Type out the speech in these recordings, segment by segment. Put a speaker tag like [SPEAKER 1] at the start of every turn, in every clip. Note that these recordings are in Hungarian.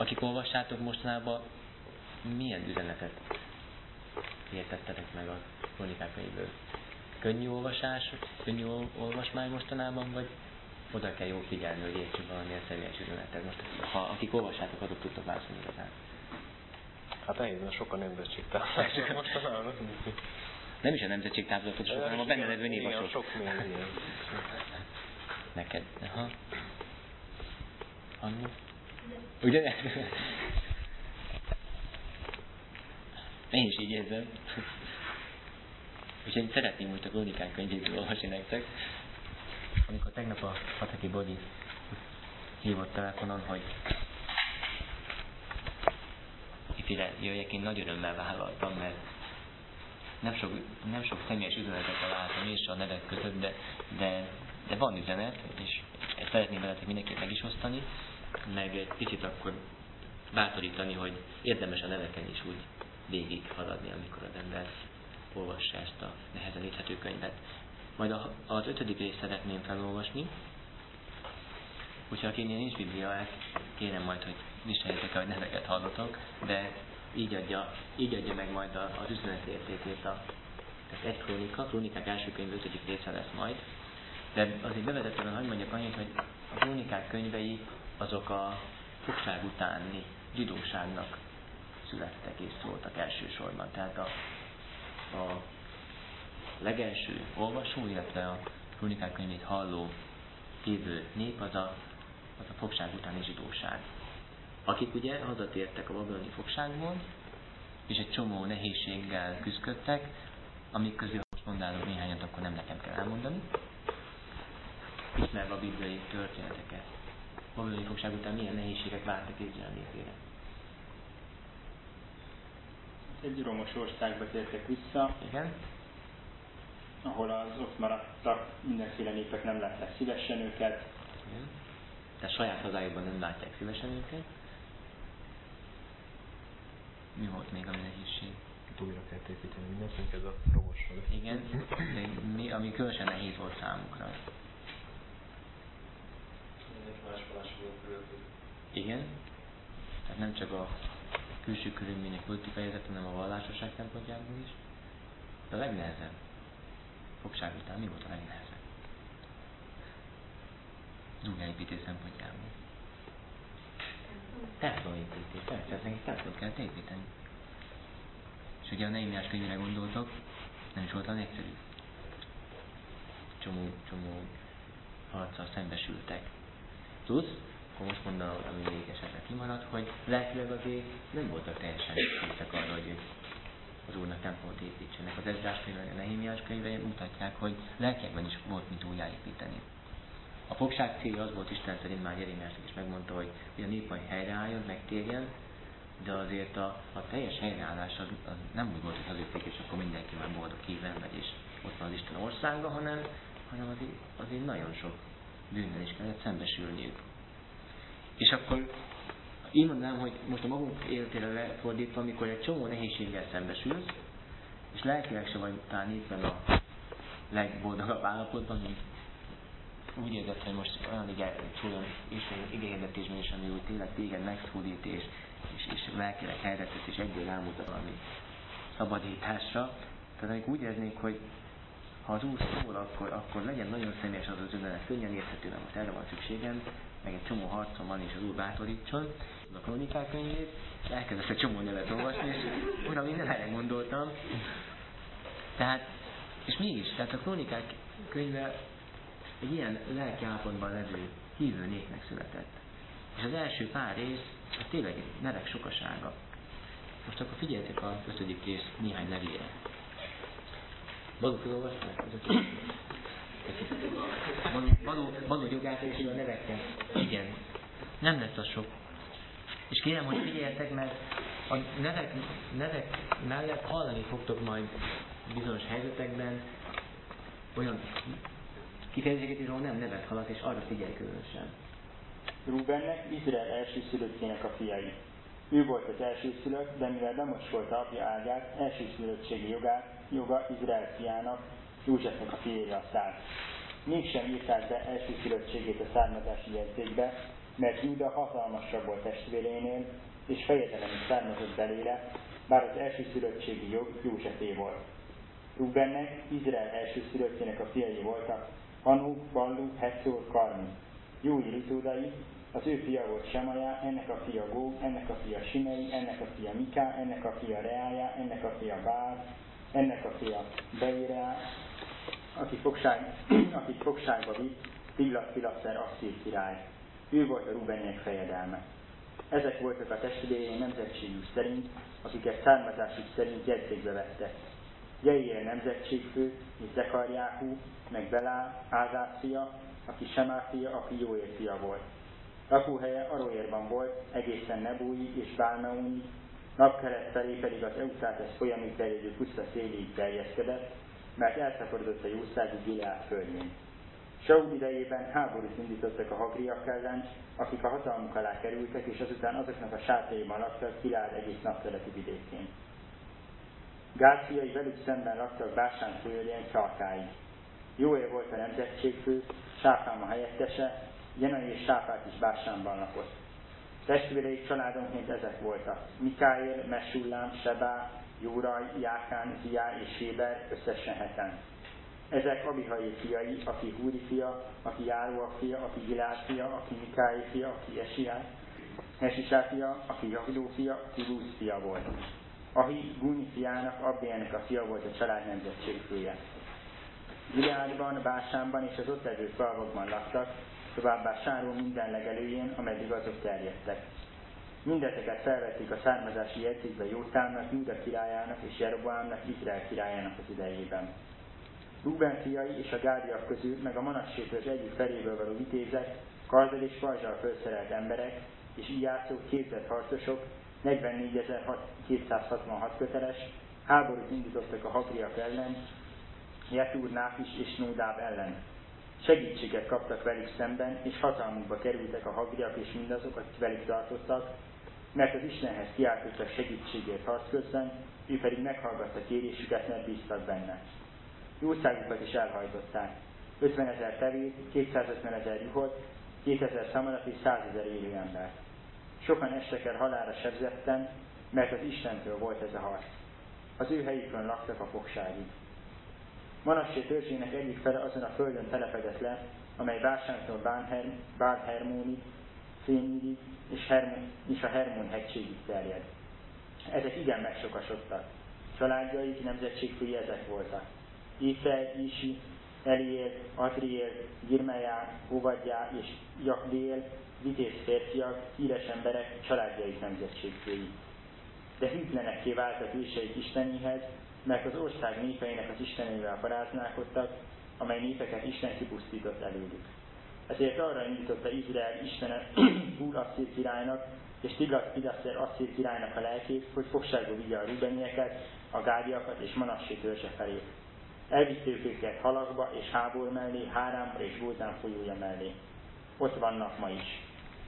[SPEAKER 1] Akik olvassátok mostanában, milyen üzenetet értettetek meg a Krónikák könyvből? Könnyű olvasás, könnyű olvasmány mostanában, vagy oda kell jól figyelni, hogy értsük valamilyen személyes üzenetet? Most, ha akik olvassátok, azok tudtok válaszolni igazán.
[SPEAKER 2] Hát nehéz, mert sokan nemzetségtáblások mostanában.
[SPEAKER 1] Nem is a nemzetségtáblatot sok, hanem a benne levő névasok.
[SPEAKER 2] Igen, sok név, igen.
[SPEAKER 1] Neked, aha. Annu? Ugye? Én is így érzem. Úgyhogy szeretném most a Krónikák könyvéből olvasni nektek. Amikor tegnap a Pataki Bodi hívott telefonon, hogy itt ide jöjjek, én nagy örömmel vállaltam, mert nem sok személyes üzenetet találtam és a nevek között, de van üzenet, és ezt szeretném veletek mindenképp meg is osztani, meg egy kicsit akkor bátorítani, hogy érdemes a neveken is úgy végig haladni, amikor az ember olvassa ezt a nehezen érthető könyvet. Majd az 5. részt szeretném felolvasni, hogyha akinél nincs Biblia, kérem majd, hogy viseljetek el, hogy neveket hallotok, de így adja meg majd az üzenet értékét. Tehát egy Krónikák első könyv 5. része lesz majd. De azért bevezetően hadd mondjak annyit, hogy a Krónikák könyvei azok a fogság utáni zsidóságnak születtek és szóltak elsősorban. Tehát a legelső olvasó, illetve a Krónikák könyvét halló hívő nép az a fogság utáni zsidóság. Akik ugye hazatértek a babiloni fogságból, és egy csomó nehézséggel küzdöttek, amik közül, ha most mondálok néhányat, akkor nem nekem kell elmondani. Ismerve a bibliai történeteket. A babiloni fogság után milyen nehézségek vártak Izrael népére?
[SPEAKER 3] Egy romos országba tértek vissza.
[SPEAKER 1] Igen.
[SPEAKER 3] Ahol az ott maradtak mindenféle népek nem látták szívesen őket.
[SPEAKER 1] Igen. Tehát saját hazájukban nem látják szívesen őket. Mi volt még a nehézség?
[SPEAKER 2] Újra kell építeni mindent, ez a romosság.
[SPEAKER 1] Igen, de ami különösen nehéz volt számukra. Igen, tehát nem csak a külső körülmények politikai helyzet, hanem a vallásosság szempontjából is. De a legnehezebb fogság után mi volt a legnehezebb? Az újjáépítés szempontjából. Templomépítés, persze, ez nekik templom kellett építeni. És ugye a Nehémiás könyvére gondoltok, nem is volt olyan egyszerű. Csomó harccal szembesültek. Plusz, akkor most mondanom, ami még esetleg kimaradt, hogy lelkileg azért nem voltak teljesen készek arra, hogy az Úrnak templomot építsenek. Az Ezrás könyve, a Nehémiás könyve mutatják, hogy lelkiekben is volt mit újjáépíteni. A fogság célja az volt, Isten szerint már Jeremiásnak is megmondta, hogy a nép majd helyreálljon, megtérjen, de azért a teljes helyreállás az nem úgy volt, hogy hazudték, és akkor mindenki már boldog híven megy, és ott van az Isten országa, hanem azért nagyon sok bűnnel is kellett szembesülniük. És akkor így mondanám, hogy most a magunk életére lefordítva, amikor egy csomó nehézséggel szembesülsz, és lelkileg se vagy talán éppen a legboldogabb állapotban, mint úgy érzed, hogy most olyan igényhirdetésben is, ami úgy tényleg téged megszólít, és lelkileg helyzetesz, és egyből rámutat valami szabadításra. Tehát amikor úgy érznék, hogy ha az Úr szól, akkor legyen nagyon személyes az üzenet, könnyen érthető, mert most erre van szükségem, meg egy csomó harcom van, és az Úr bátorítson, a Krónikák könyvét, elkezdesz egy csomó nevet olvasni, és uram, én nem erre gondoltam. Tehát, és mégis, tehát a Krónikák könyve egy ilyen lelki állapotban levő hívő népnek született. És az első pár rész, az tényleg egy nevek sokasága. Most akkor figyeljetek az 5. rész néhány nevére. Balú felolvasták? Balú jogászásról a nevekkel. Igen. Nem lesz az sok. És kérem, hogy figyeljetek, mert a nevek mellett hallani fogtok majd bizonyos helyzetekben olyan kifejezéseket, ahol nem nevet hallat, és arra figyelj különösen.
[SPEAKER 3] Rúbennek, Izrael elsőszülöttjének a fiai. Ő volt az elsőszülött, de mivel bemocsolta apja ágát, elsőszülöttségi joga Izrael fiának, Józsefnek a fiére a szárny. Mégsem írták be elsőszülöttségét a származási jegyzékbe, mert Júda hatalmasabb volt testvérénél, és fejedelemig származott belőle, bár az elsőszülöttségi jog Józsefé volt. Rúbennek, Izrael elsőszülöttjének a fiai voltak, Hanú, Ballu, Hetzor, Karmi. Júi ritódai, az ő fia volt Semaja, ennek a fia Góg, ennek a fia Simei, ennek a fia Miká, ennek a fia Reája, ennek a fia Bál, ennek a fia Beireá, akit fogságba vitt Tiglath-Pileser asszír király. Ő volt a Rúbeniek fejedelme. Ezek voltak a testvérei nemzetségük szerint, akiket származásuk szerint jegyzékbe vettek. Jeiel nemzetségfő, és Zekarjáhú, meg Belá, Ázász fia, aki Semá fia, aki Jóél fia volt. Lakóhelye Aroérban volt, egészen Nebói és Bálmeónig, napkelet felé pedig az Eufrátesz folyamig terjedő puszta széléig terjeszkedett, mert elszaporodott a jószágú Gileád földjén. Saul idejében háborút indítottak a hagriak ellen, akik a hatalmuk alá kerültek, és azután azoknak a sátraiban laktak Gileád egész napkeleti vidékén. Gád fiai velük szemben laktak Básán folyóján Szalkáig. Jóél volt a nemzetségfő, Sáfám a helyettese, Jenai és Sáfát is Básánban lakott. Testvéreik családonként ezek voltak: Mikáél, Mesullám, Sebá, Jóraj, Jákán, Ziá és Séber, összesen 7-en. Ezek Abihail fiai, aki Húri fia, aki Járóa fia, aki Gilád fia, aki Mikáél fia, aki Esisá fia, aki Jahidó fia, aki Lúz fia volt. Ahi Gúni fiának, Abdielnek a fia volt a család nemzetségfője. Gileádban, Básánban és az ott levő falvakban laktak, továbbá Sáró minden legelőjén, ameddig azok terjedtek. Mindezeket felvették a származási jegyzékbe Jótámnak, Júda királyának és Jeroboámnak, Izrael királyának az idejében. Rúben fiai és a Gádiak közül, meg a Manassé-től egyik feléből való vitézek, karddal és pajzsal felszerelt emberek, és Ijászó képzett harcosok, 44.266 köteles, háborút indítottak a hagriak ellen, Jetúr, Náfis és Nódáb ellen. Segítséget kaptak velük szemben, és hatalmukba kerültek a hagriak és mindazok, akik velük tartottak, mert az Istenhez kiáltottak segítségért harc közben, ő pedig meghallgatta kérésüket, mert bíztak benne. Jószágukat is elhajtották. 50 000 tevét, 250 000 juhot, 2000 szamarat és 100 000 élő embert. Sokan estek el halálra sebzetten, mert az Istentől volt ez a harc. Az ő helyükön laktak a fogságig. Manassé törzsének egyik fele azon a földön telepedett le, amely Básántól Bál-Hermónig, Fénidig és a Hermón hegységig terjed. Ezek igen megsokasodtak. Családjaik, nemzetségfői ezek voltak: Éfer, Isi, Eliél, Adriél, Girmejá, Óvadjá és Jakdél, vitéz férfiak, híres emberek, családjaik nemzetségfői. De hűtlenekké váltak őseik Istenéhez, mert az ország népeinek az istenével paráználkodtak, amely népeket Isten kipusztított előlük. Ezért arra indította Izrael Istene Húr-asszír királynak és Tiglath-Pileser asszír királynak a lelkét, hogy fogságba vigye a rúbenieket, a gádiakat és Manassé törzse felé. Elvitték őket Halakba és Hábor mellé, Hárámba és Gózán folyója mellé. Ott vannak ma is.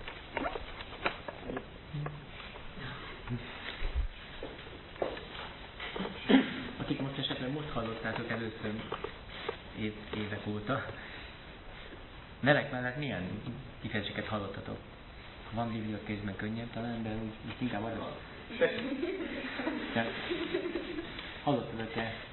[SPEAKER 1] Akik most esetleg most hallottátok először évek óta, nevek mellett milyen kifejezéseket hallottatok? Ha van Biblia kézben könnyebb talán, de úgy inkább arra. Hallottatok-e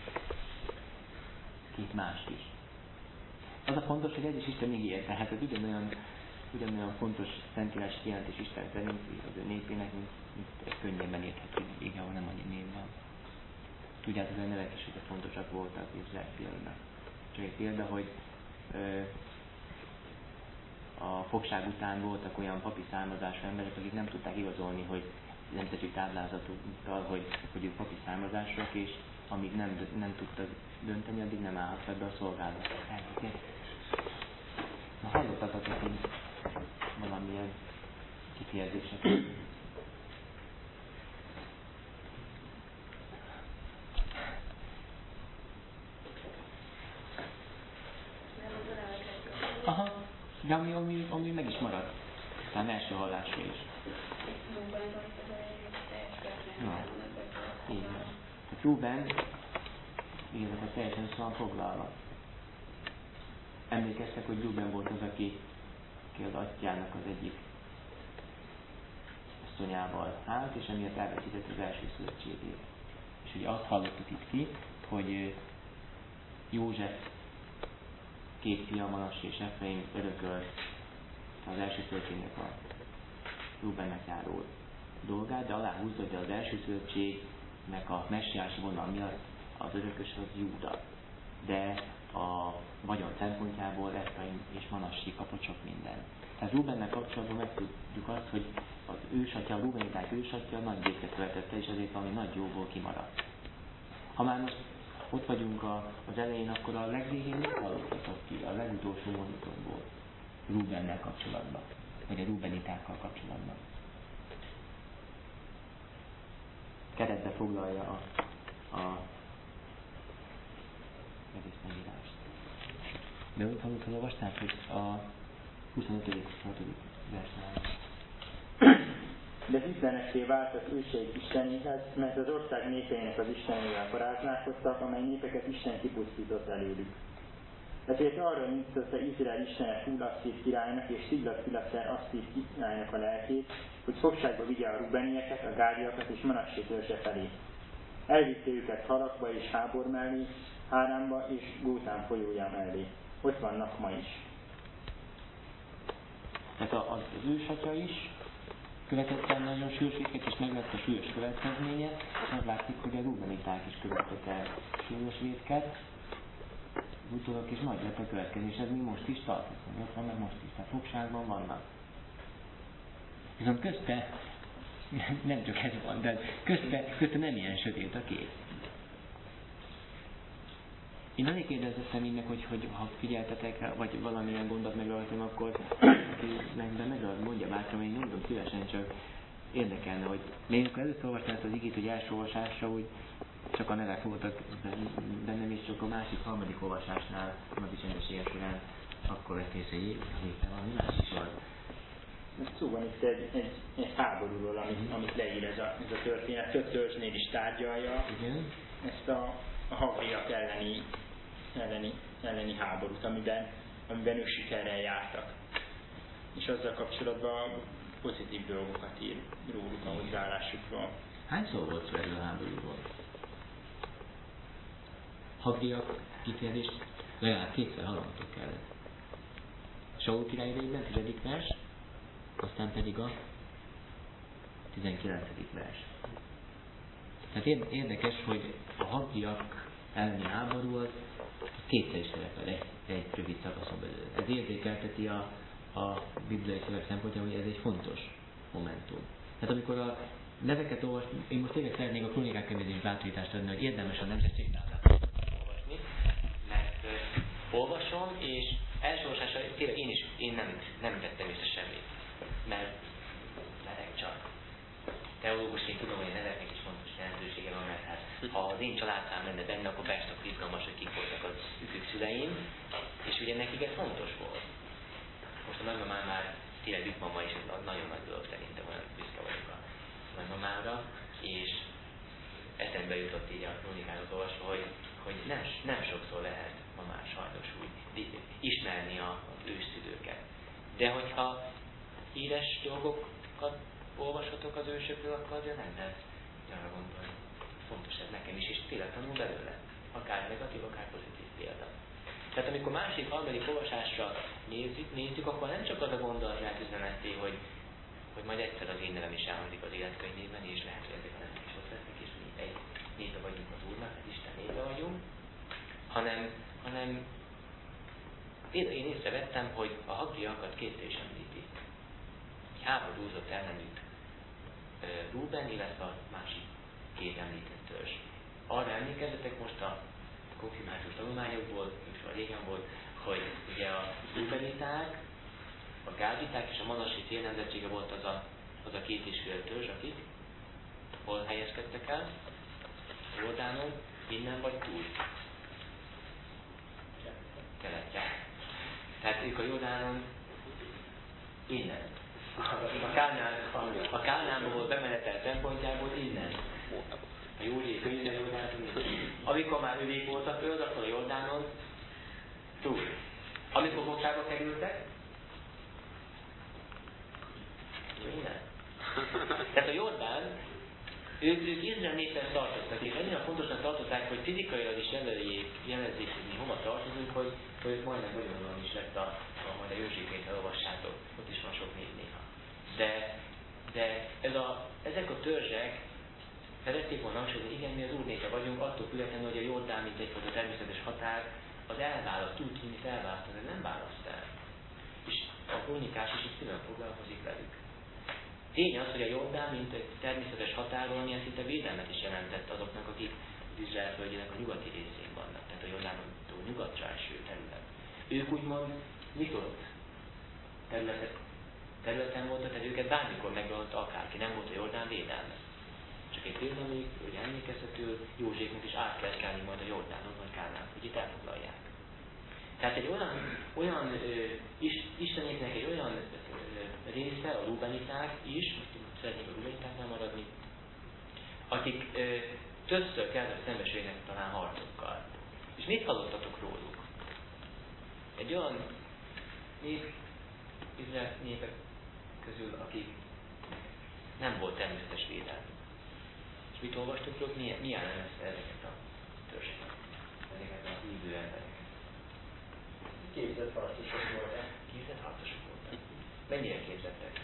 [SPEAKER 1] két mást is? Az a fontos, hogy ez is Isten ígéret, tehát ez ugyanolyan fontos szentírás kijelentés Isten szerint az ő népének, mint egy könnyebben érthető ige, ahol nem annyi név van. Tudjátok, hogy a nevek is fontosak voltak Izrael fiainak. Csak egy példa, hogy a fogság után voltak olyan papi származású emberek, akik nem tudták igazolni, hogy nemzeti táblázatúttal, hogy ők papi származásúak, és amíg nem tudtak dönteni, addig nem állhattak be a szolgálatra. Na, hallottatok így valamilyen kifejezéseket? Aha, de ami meg is maradt. Aztán első hallásra is. Na, így van. A Rúben, igazából teljesen szóval foglalva. Emlékeztek, hogy Rúben volt az, aki aki az atyának az egyik asszonyával állt, és emiatt elveszített az első szövetségét. És ugye azt hallottuk itt ki, hogy József két fia, Manassé és Efraim örökölt az első szövetségnek a Rubennek járó dolgát, de aláhúzza, hogy az első szövetségnek a messiási vonal miatt az örökös az Júda. De a vagyon szempontjából Efraim és Manassé kapott sok mindent. Tehát Rubennel kapcsolatban megtudjuk azt, hogy az ősatya, a Rubeniták ősatya nagy gyészet követette, és azért valami nagy jóból kimaradt. Ha már most ott vagyunk az elején, akkor a legvégén mit hallottatok ki a legutolsó mondatokból Rubennel kapcsolatban, vagy a Rubenitákkal kapcsolatban? Keretbe foglalja a egész megírást. De úgy olvasták, hogy a 25. versnál.
[SPEAKER 3] De hűtlenekké vált az őseik istenéhez, mert az ország népeinek az istenével paráználkoztak, amely népeket Isten kipusztított előlük. Ezért arra nyújtotta Izrael istene Húl-Asszír királynak és Tiglat-Pileser Asszír királynak a lelkét, hogy fogságba vigye a Rubenieket, a Gádiakat és Manassé törzse felé. Elvitte őket Harakba és Hábor mellé, Háránba és Gótán folyója mellé. Ott vannak ma is.
[SPEAKER 1] Tehát az ősatya is követett el nagyon súlyos vétket, és meg lett a súlyos következménye, és az látszik, hogy a Rubeniták is követett el súlyos vétket, az utólag is nagy lett a következés, és ez még most is tart, ott vannak most is, tehát fogságban vannak. Viszont közte, nem csak ez van, de közte nem ilyen sötét a kép. Én azért kérdeztem innek, hogy ha figyeltetek rá, vagy valamilyen gondot megragadtam, akkor mondja bátran, én mondom szívesen, csak érdekelne, hogy még amikor először olvastam ezt az igét, hogy első olvasásra, úgy csak a nevek voltak bennem, és csak a másik, harmadik olvasásnál, az is rendességes során, akkor vett észre, hogy végre valami más is van.
[SPEAKER 3] Szó van itt egy háborúról, amit leír ez a történet. Több törzsnél is tárgyalja.
[SPEAKER 1] Igen.
[SPEAKER 3] Ezt a hagriak elleni háborút, amiben ők sikerrel jártak. És azzal kapcsolatban pozitív dolgokat ír róluk, a hozzáállásukról.
[SPEAKER 1] Hányszor volt szó erről a háborúról? Hagriak kifejezést legalább kétszer hallottuk el. Saul király idejében 10. vers, aztán pedig a 19. vers. Tehát érdekes, hogy a hagriak elleni háború az kétszer is szerepel egy rövid szakaszon belül. Ez érzékelteti a bibliai szöveg szempontjából, hogy ez egy fontos momentum. Tehát amikor a neveket olvasni, én most tényleg szeretnék a Krónikák könyvében bátorítást adni, hogy érdemes a nemzetségtáblát olvasni, mert olvasom, és első olvasásra tényleg én nem vettem észre semmit, mert nevek csak. Teológusként tudom, hogy a neveknek is fontos jelentősége van, mert hát, ha az én családszám lenne benne, akkor persze izgalmas, hogy kik voltak az ükük szüleim, és ugye nekik ez fontos volt. Most a nagymamám már tényleg ükmama is nagyon nagy dolog szerintem, olyan büszke vagyok a nagymamára, és eszembe jutott így a krónikákat olvasva, hogy nem sokszor lehet ma már sajnos úgy ismerni az ősszülőket. De hogyha híres dolgokat olvashatok az ősökről, akkor azért nem lehet arra gondolni. Fontos ez nekem is, és tényleg tanul belőle. Akár negatív, akár pozitív példa. Tehát amikor másik, harmadik olvasásra nézzük, akkor nem csak az a gondolat üzeneté, hogy majd egyszer az én nevem is elhangzik az életkönyvében, és lehet, hogy ezek a nevek is ott lesznek, és mi egy népe vagyunk az Úrnak, az Isten népe vagyunk, hanem például én észrevettem, hogy a hagriakat kétszer is említi. Egy háborúzott ellenük Ruben, illetve a másik két említett törzs. Arra emlékezzetek most a konfirmációs tanulmányokból, és a régen volt, hogy ugye a Rubeniták, a Gáditák és a Manassé félnemzetsége volt az a 2,5 törzs, akik hol helyezkedtek el? Jordánon, innen vagy túl? Keletje. Tehát ők a Jordánon innen. A Kánánból volt bemenetel szempontjából innen. A József könyve Jordánon innen. Amikor már övék volt a föld, akkor a Jordánon túl. Amikor fogságba kerültek, Minden. Tehát a Jordán, ők Izrael néphez tartoztak, és annyira fontosnak tartották, hogy fizikailag is jelezzék, hogy mi hova tartozunk, hogy ők majdnem vagyonnan is lett majd a Józsefét, ha olvassátok, ott is van sok név néha. De ezek a törzsek szerették volna hangsúlyozni, igen, mi az Úr népe vagyunk, attól függetlenül, hogy a Jordán, mint egyfajta természetes határ, az elválaszt, úgy tűnik elválaszt, de nem választ el. És a krónikás is itt külön foglalkozik velük. Tény az, hogy a Jordán, mint egy természetes határon, milyen szinte védelmet is jelentett azoknak, akik az Izrael földjének a nyugati részén vannak, tehát a Jordánontól nyugatra eső terület. Ők úgymond nyitott területen voltak, tehát őket bármikor megölte akárki, nem volt a Jordán védelme. Csak egy pillanatban, hogy emlékeztető, Józsefnek is át kell kelni majd a Jordánon, vagy Kánán, hogy itt elfoglalják. Tehát egy olyan Istenéknek egy olyan része, a rubeniták is, most szeretnék a rubenitáknál maradni, akik többször kellett szembesüljenek talán harcokkal. És mit hallottatok róluk? Egy olyan Izrael népek közül, akik nem volt természetes védelme. És mit olvastuk róluk? Milyen jellemezte ezeket a törzseket, ezeket a hívő embereket?
[SPEAKER 3] Képzett harcosok voltak.
[SPEAKER 1] Képzett harcosok voltak. Mennyire képzettek?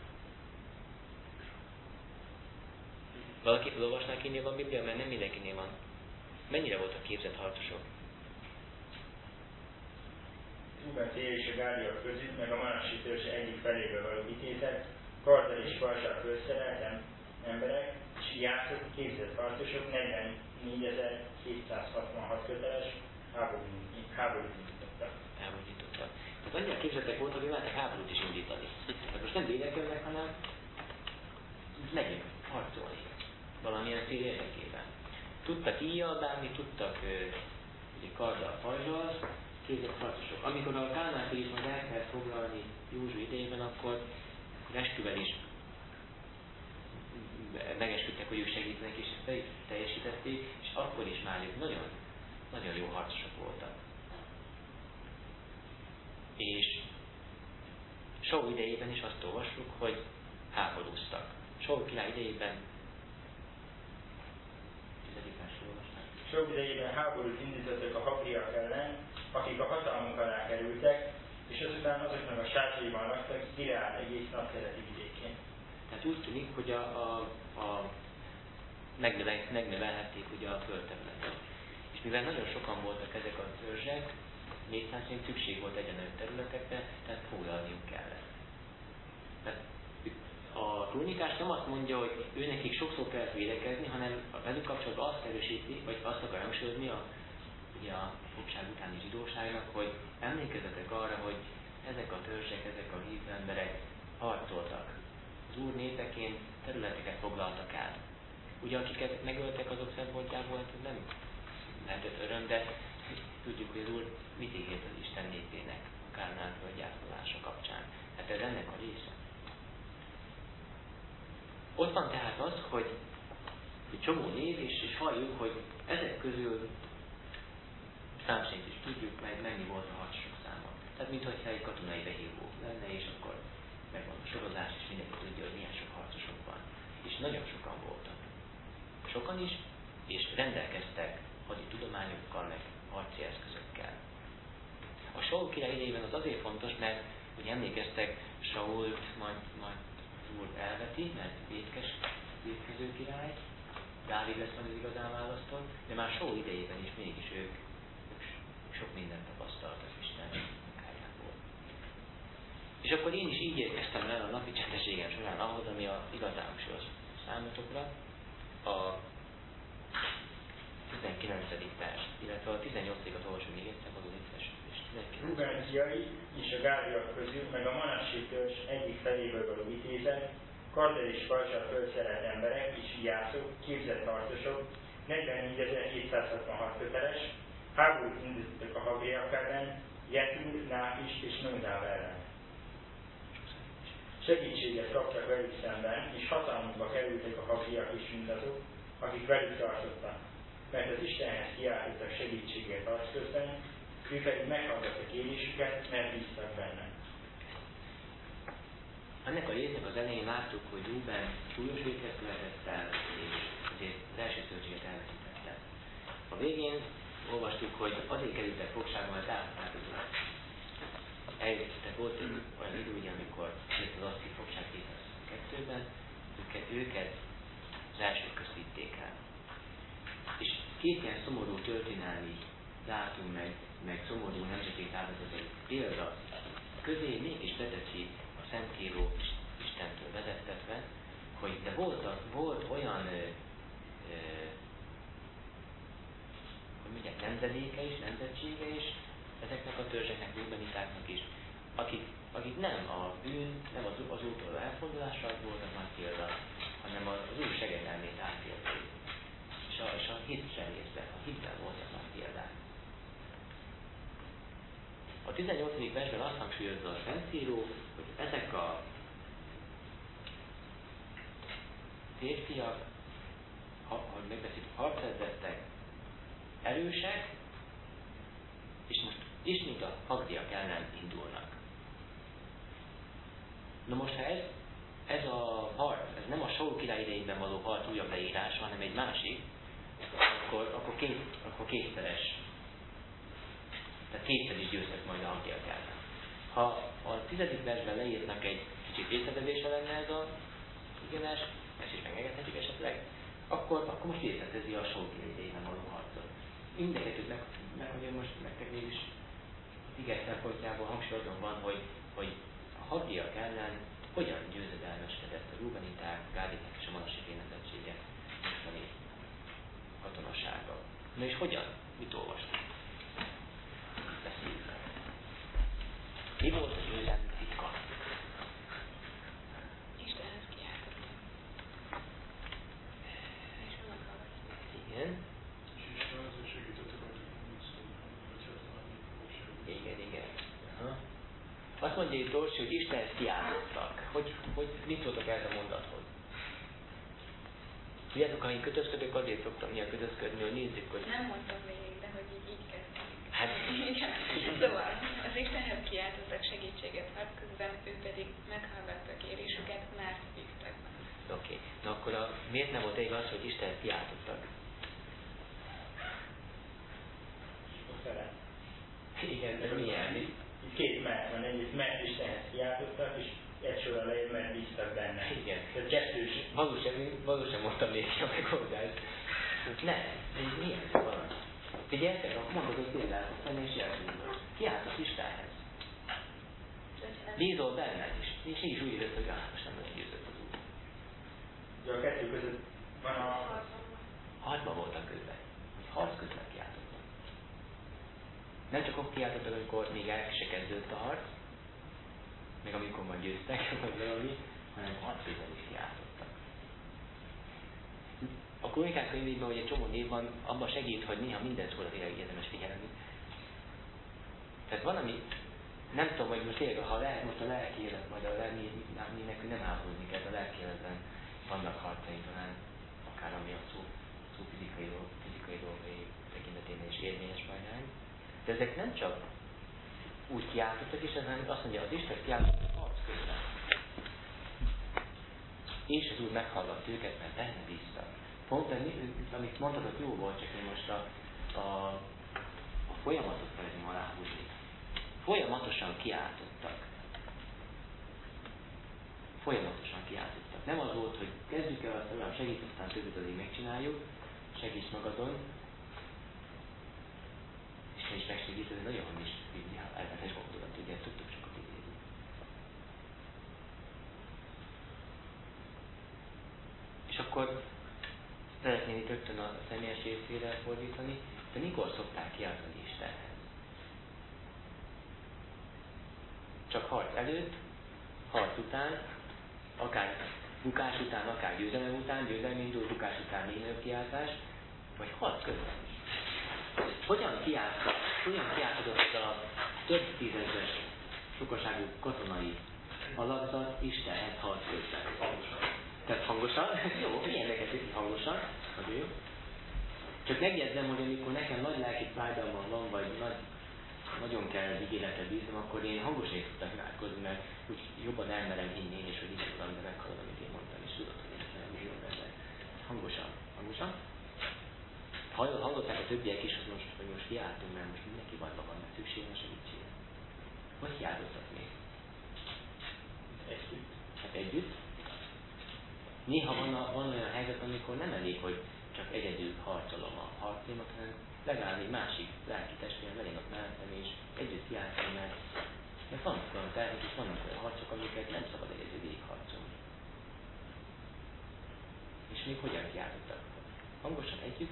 [SPEAKER 1] Valaki felolvasná, kinél van Biblia, mert nem mindenkinél van. Mennyire voltak képzett harcosok?
[SPEAKER 3] Ruben és a Gáliak közül, meg a Manassi törzs egyik feléből való vitézek, karddal és pajzsal felszerelt emberek, és Jászok képzett harcosok 44.766 köteles háborút indítottak.
[SPEAKER 1] Tehát annyira képzettek voltak, hogy lehetnek háborút is indítani. Tehát most nem védekeznek, hanem megyünk harcolni valamilyen cél érdekében. Tudtak íjjal bánni, tudtak karddal, pajzsal, képzett harcosok. Amikor a Kánán is majd el kell foglalni József idejében, akkor esküvel is megesküdtek, hogy ők segítenek, és ezt be is teljesítették, és akkor is már ők nagyon, nagyon jó harcosok voltak. És Saul idejében is azt olvassuk, hogy háborúztak. Saul király idejében
[SPEAKER 3] Saul idejében háborút indítottak a habriak ellen, akik a hatalmuk alá kerültek, és azután azoknak a sátjaiban laktak Gileád egész napkeleti vidékén.
[SPEAKER 1] Tehát úgy tűnik, hogy megnövelhették ugye a földterületet. És mivel nagyon sokan voltak ezek a törzsek, 400 szerint szükség volt egyre nagyobb területekre, tehát foglalniuk kellett. Tehát a krónikás nem azt mondja, hogy őnekik sokszor kellett védekezni, hanem a velük kapcsolatban azt erősíti, vagy azt akar hangsúlyozni ugye a fogság utáni zsidóságnak, hogy emlékezzetek arra, hogy ezek a törzsek, ezek a hívő emberek harcoltak. Az Úr népeként területeket foglaltak el. Ugye akiket megöltek, azok szempontjából nem lehetett öröm, de tudjuk, hogy az Úr mit ígért az Isten népének a Kánán föld gyászollása kapcsán. Hát ez ennek a része. Ott van tehát az, hogy egy csomó név, és halljuk, hogy ezek közül számszerint is tudjuk meg, mennyi volt a harcosok száma. Tehát mintha egy katonai behívó lenne, és akkor megvan a sorozás, és mindenki tudja, hogy milyen sok harcosok van. És nagyon sokan voltak. Sokan is, és rendelkeztek hadi tudományokkal, meg harci eszközökkel. A Saul király idejében az azért fontos, mert ugye emlékeztek, Sault majd Úr elveti, mert vétkező király, Dávid lesz majd az igazán választott, de már Saul idejében is mégis ők sok mindent tapasztaltak Isten munkájából. És akkor én is így érkeztem el a napi csendességem során ahhoz, ami a igazán hangsúlyos számotokra, a 19. vers, illetve a 18-at olvasom még egyszer, az vicces.
[SPEAKER 3] Ruben fiai és a Gáliak közül, meg a Manassi törzs egyik feléből való vitézek, karddal és pajzsal fölszerelt emberek és Jászok, képzett harcosok, 44.766 köteles, háborút indítottak a habriak ellen, Jetur, Náfis és Nódáv ellen. Segítséget kaptak velük szemben, és hatalmukba kerültek a habriak is mindazok, akik velük tartottak, mert az Istenhez kiáltottak segítséget arc közben, ő pedig meghallgatta kérésüket, mert bíztak benne.
[SPEAKER 1] ennek a résznek az elején láttuk, hogy Rúben súlyos vétket követett el, és azért az első szövetséget elveszítette. A végén olvastuk, hogy azért kerültek fogságba, mert elhatták az urat. Tehát volt egy olyan idő, ugye, amikor jött az asszír fogság 2-ben, őket az elsők közt vitték el. És két ilyen szomorú történelmi dátum, meg szomorú nemzeti áldozati példa közé mégis beteszi a Szentíró Istentől vezettetve, hogy de volt olyan hogy mondják, nemzedéke is, nemzetsége is ezeknek a törzseknek, Rúbenitáknak is, akik nem a bűn, nem az útól elfordulással voltak már példa, hanem az új segedelmét átélték. És a hit cserészben, a hitben voltak már példák. A 18. versben azt hangsúlyozza a Szentíró, hogy ezek a férfiak, hogy megbeszéljük, harcedzettek, erősek, és most ismét a hagdiak ellen indulnak. Na most, ha ez a harc, ez nem a Saul király idejében való harc újabb leírása, hanem egy másik, akkor kétszeres. Tehát kétszer is győztek majd a hagdiak ellen. Ha a 10. versben leírnak egy kicsit részletezése lenne ez a igazás, ezt is megengedhetjük esetleg, akkor most részletezi a Saul király idejében való harcot. Mindeket meghagyom most nektek mégis az ige szempontjából hangsúly azon van, hogy a hagdiak ellen hogyan győzedelmeskedett a Rúbeniták, Gáditák és a Manassé nemzetsége mostani katonasága. Na és hogyan? Mit olvastunk? Beszéljük meg. Mi volt a győzelmi titka?
[SPEAKER 4] Istenhez kiáltottak. És annak hallgatják.
[SPEAKER 1] Igen. Igen. Aha. Azt mondja itt Dorsi, hogy Istenhez kiáltottak. Hogy mit szóltak ez a mondathoz? Tudjátok, ha én kötözködök, azért szoktam ilyen kötözködni, hogy nézzük, hogy...
[SPEAKER 4] Nem mondtam végig, de hogy így kezdtem.
[SPEAKER 1] Hát...
[SPEAKER 4] Igen. Szóval, az Istenhez kiáltottak segítséget harc közben, ő pedig meghallgatta kérésüket, mert bíztak.
[SPEAKER 1] Oké. Na akkor miért nem volt igaz, hogy Istenhez kiáltottak? Igen, de milyen?
[SPEAKER 3] Két mert van, egyrészt mert Istenhez kiáltottak, és egy sorra lejön, mert bíztak benne.
[SPEAKER 1] Igen.
[SPEAKER 3] Ez kettős.
[SPEAKER 1] Valósan mondtam néki a megoldást. Nem, milyen valami? Figyeljetek, akkor mondod, hogy tényleg és jelzőből. Kiáltott Istenhez. Bízol benned is. És így is úgy érezd, hogy most nem lesz győzött az út.
[SPEAKER 3] De a kettő között van a...
[SPEAKER 1] Harcban voltak közben. Harc közben kiáltottak. Nem csak akkor kiáltottak, amikor még el se kezdődött a harc, meg amikor majd győztek, vagy valami, hanem harc közben is kiáltottak. A Krónikák könyvében, hogy egy csomó név van, abban segít, hogy néha minden szóra tényleg érdemes figyelni. Tehát van, ami, nem tudom, hogy most tényleg, ha lehet most a lelki élet, majd mi nekünk nem háborúzni kell, a lelki életben vannak harcaink talán, akár ami a szó fizikai dolgai tekintetében is érvényes majd ránk. De ezek nem csak úgy kiáltottak is, hanem azt mondja, az Isten kiáltottak harc közben. És az Úr meghallgatt őket, mert benne bíztak. Pont, amit mondtad, jó volt, csak én most a folyamatot szeretném aláhúzni. Folyamatosan kiáltottak. Folyamatosan kiáltottak. Nem az volt, hogy kezdjük el azt, olyan segít, aztán többet azért megcsináljuk, segíts magadon, és megsegít, ez nagyon hamis elvetes gondolat, ugye tudtuk sokat idézni. És akkor szeretném itt rögtön a személyes részére fordítani, de mikor szokták kiáltani Istenhez? Csak harc előtt, harc után, akár bukás után, akár győzelem után, győzelem indul, bukás után még nagyobb kiáltás, vagy harc közben is. Hogyan kiáltott ez a több tízezres sokaságú katonai alakzat Istenhez harc közben? Tehát hangosan? Jó, ilyeneket is hangosan, az jó. Csak megjegyzem, hogy amikor nekem nagy lelki fájdalmam van, vagy nagy nagyon kell ígéretet bíznom, akkor én hangosan is tudtam imádkozni, mert úgy jobban elmerem hinni, és hogy így tudom, de meghallom, amit én mondtam, és tudod, hogy ez nem jó ember. Hangosan. Hallották a többiek is, hogy most kiáltunk, mert most mindenki bajban van, mert szükség van segítségre. Hogy kiáltottak még?
[SPEAKER 3] Együtt.
[SPEAKER 1] Hát együtt. Néha van olyan helyzet, amikor nem elég, hogy csak egyedül harcolom a harcémat, hanem legalább egy másik lelki testvérem elég ott mellettem, és együtt kiáltani, mert vannak olyan terhek, és vannak olyan harcok, amiket nem szabad egyedül végigharcolni. És még hogyan kiáltottak? Hangosan együtt,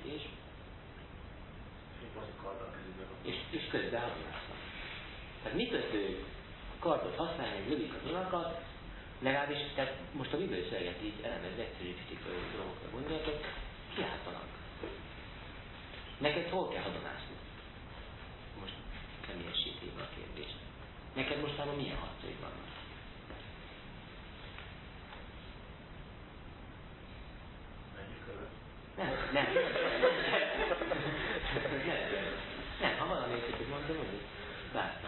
[SPEAKER 1] és közben hadonásznak. Tehát miközben a kardot használni, hogy lövik az urakat, legalábbis, tehát most a Biblia szöveget így elemez egyszerűsítik a dolgokra gondolatot, kiáltanak. Neked hol kell hadonászni? Most személyesítében a kérdést. Neked mostában milyen harcaid vannak? Nem, ha valamelyikét mondom, hogy bártam.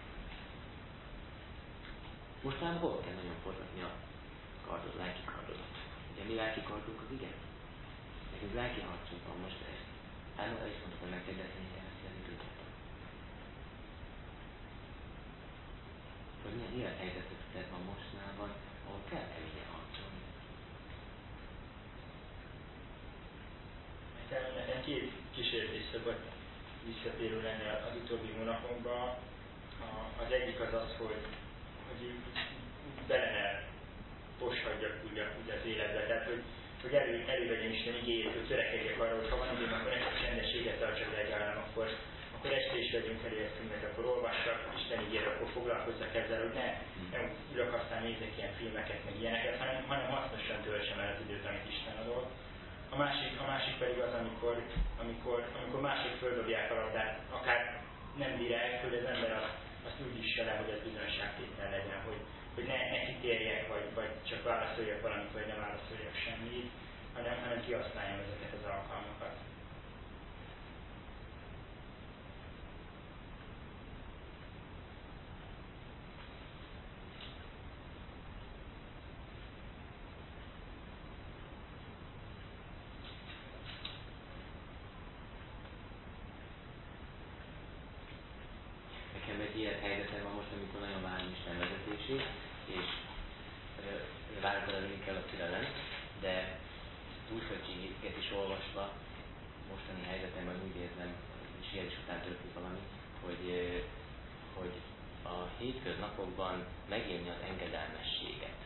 [SPEAKER 1] Mostanában hol kell nagyon forgatni a kardot, lelki kardodat? Ugye mi lelki kardunk az igen? Nekünk lelki harcunk van most ezt. Álmodra is mondtuk, hogy megkérdezni kell ezt az időt. Hogy milyen élethelyzetet van mostanában, ahol kell keményen harcolni.
[SPEAKER 3] Nekem két kísérletés szokott visszatérő lenni az utóbbi hónapokban. Az egyik az, hogy bele poshagyjak úgy az életbe. Tehát, hogy elővegyem Isten igéjét, hogy törekedjek arra, hogy ha van időm, akkor ezt a csendességet tartsak legalább, akkor este is vegyünk elő ezt könyvet, akkor olvassak Isten igéjét, akkor foglalkozzak ezzel, hogy nem ülök, aztán nézek ilyen filmeket, meg ilyeneket, hanem hasznosan töltsem el az időt, amit Isten adott. A másik pedig az, amikor mások földobják a labdát, akár nem direkt, hogy az ember azt úgy is vele, hogy ez bizonyságtétel legyen, hogy ne kitérjek, vagy csak válaszoljak valamit, vagy nem válaszoljak semmit, hanem kihasználjam ezeket az alkalmakat.
[SPEAKER 1] Nekem egy ilyen helyzetem van most, amikor nagyon várom Isten vezetését, és várok arra, hogy kell a türelem, de az újszövetséget is olvasva mostani helyzetemben úgy érzem, hogy sietés után történt valami, hogy a hétköznapokban megélni az engedelmességet.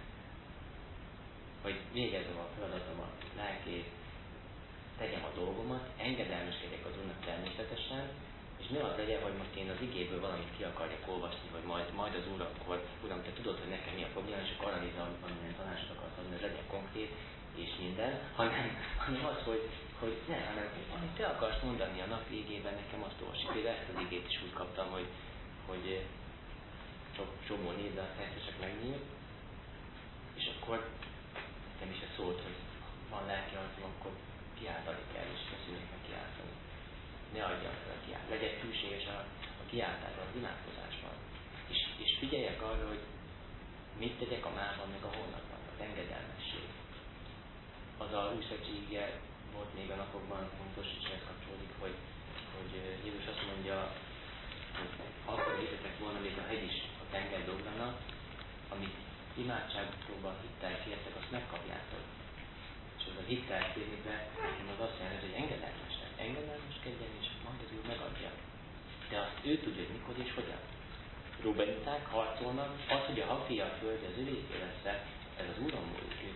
[SPEAKER 1] Hogy végezem a feladatomat, lelkét, tegyem a dolgomat, engedelmeskedjek az Úrnak természetesen, és ne az legyen, hogy most én az igéből valamit ki akarjak olvasni, hogy majd az Úr akkor, Uram, te tudod, hogy nekem mi a probléma, és akkor arra nézem, amilyen tanácsot akarsz adni, hogy legyen konkrét, és minden, hanem az, hogy ne, hanem amit te akarsz mondani a nap végében, nekem azt olvasik. Például ezt az igét is úgy kaptam, hogy csomó nézd, de azt csak megnyílt, és akkor nekem is ez szólt, hogy van lelki harcom, akkor kiáltani kell, és köszönjük meg kiáltani. Ne adjam fel a kiáltani. Legyek hűséges a kiáltásban, az imádkozásban. És figyeljek arra, hogy mit tegyek a mában, meg a holnapban, az engedelmesség. Az a újszövetsége volt még a napokban fontos, és ez kapcsolódik, hogy Jézus azt mondja, hogy akkor hittetek volna, még a hegy is a tenger dobrana, amit imádságokban hittel kértek, azt megkapjátok. És az a hittel kérnékbe, nekem az azt jelenti, hogy engedelmeskedjen, és majd az Úr megadja. De azt ő tudja, hogy mikor és hogyan. Rubeniták harcolnak, az, hogy a hafia földje az övéké lesz, ez az Úron múlik,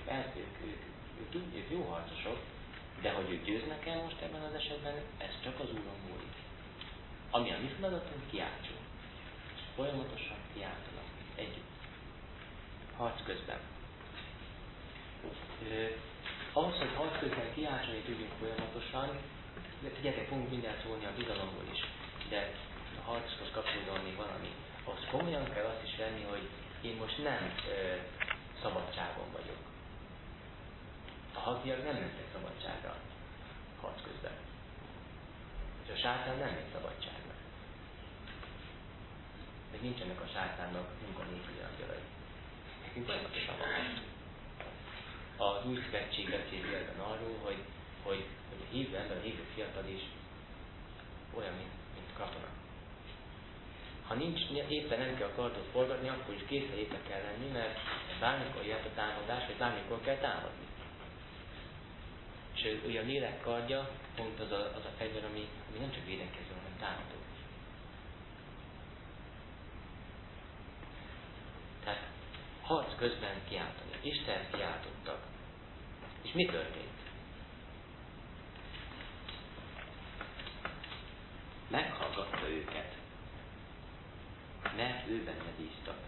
[SPEAKER 1] ők jó harcosok, de hogy ők győznek el most ebben az esetben, ez csak az Úron múlik. Ami a mi feladatunk, kiáltsunk. És folyamatosan kiáltanak együtt. Harc közben. Ahhoz, hogy harc közben kiáltsani tudjunk folyamatosan, figyeljetek, fogunk mindjárt szólni a bizalomból is, de a harchoz kapcsolódóan még valami. Ahhoz komolyan kell azt is venni, hogy én most nem szabadságon vagyok. A hagiak nem mentek szabadságra harc közben. És a sátán nem megy szabadságra. meg nincsenek a sátánnak munkanélküli angyalai. Nekünk folyamatosan van. Az új szövetség beszél ilyenben arról, hogy a hívő ember, a hívő fiatal is olyan, mint katona. Ha nincs, éppen nem kell a kardot forgatni, akkor is készelétek kell lenni, mert bármikor jöhet a támadás, vagy bármikor kell támadni. És ugye a lélek kardja pont az a fegyver, ami nem csak védekező, hanem támadó. Tehát harc közben kiáltani. Isten kiáltottak. És mi történt? Meghallgatta őket, mert ő benne bíztak.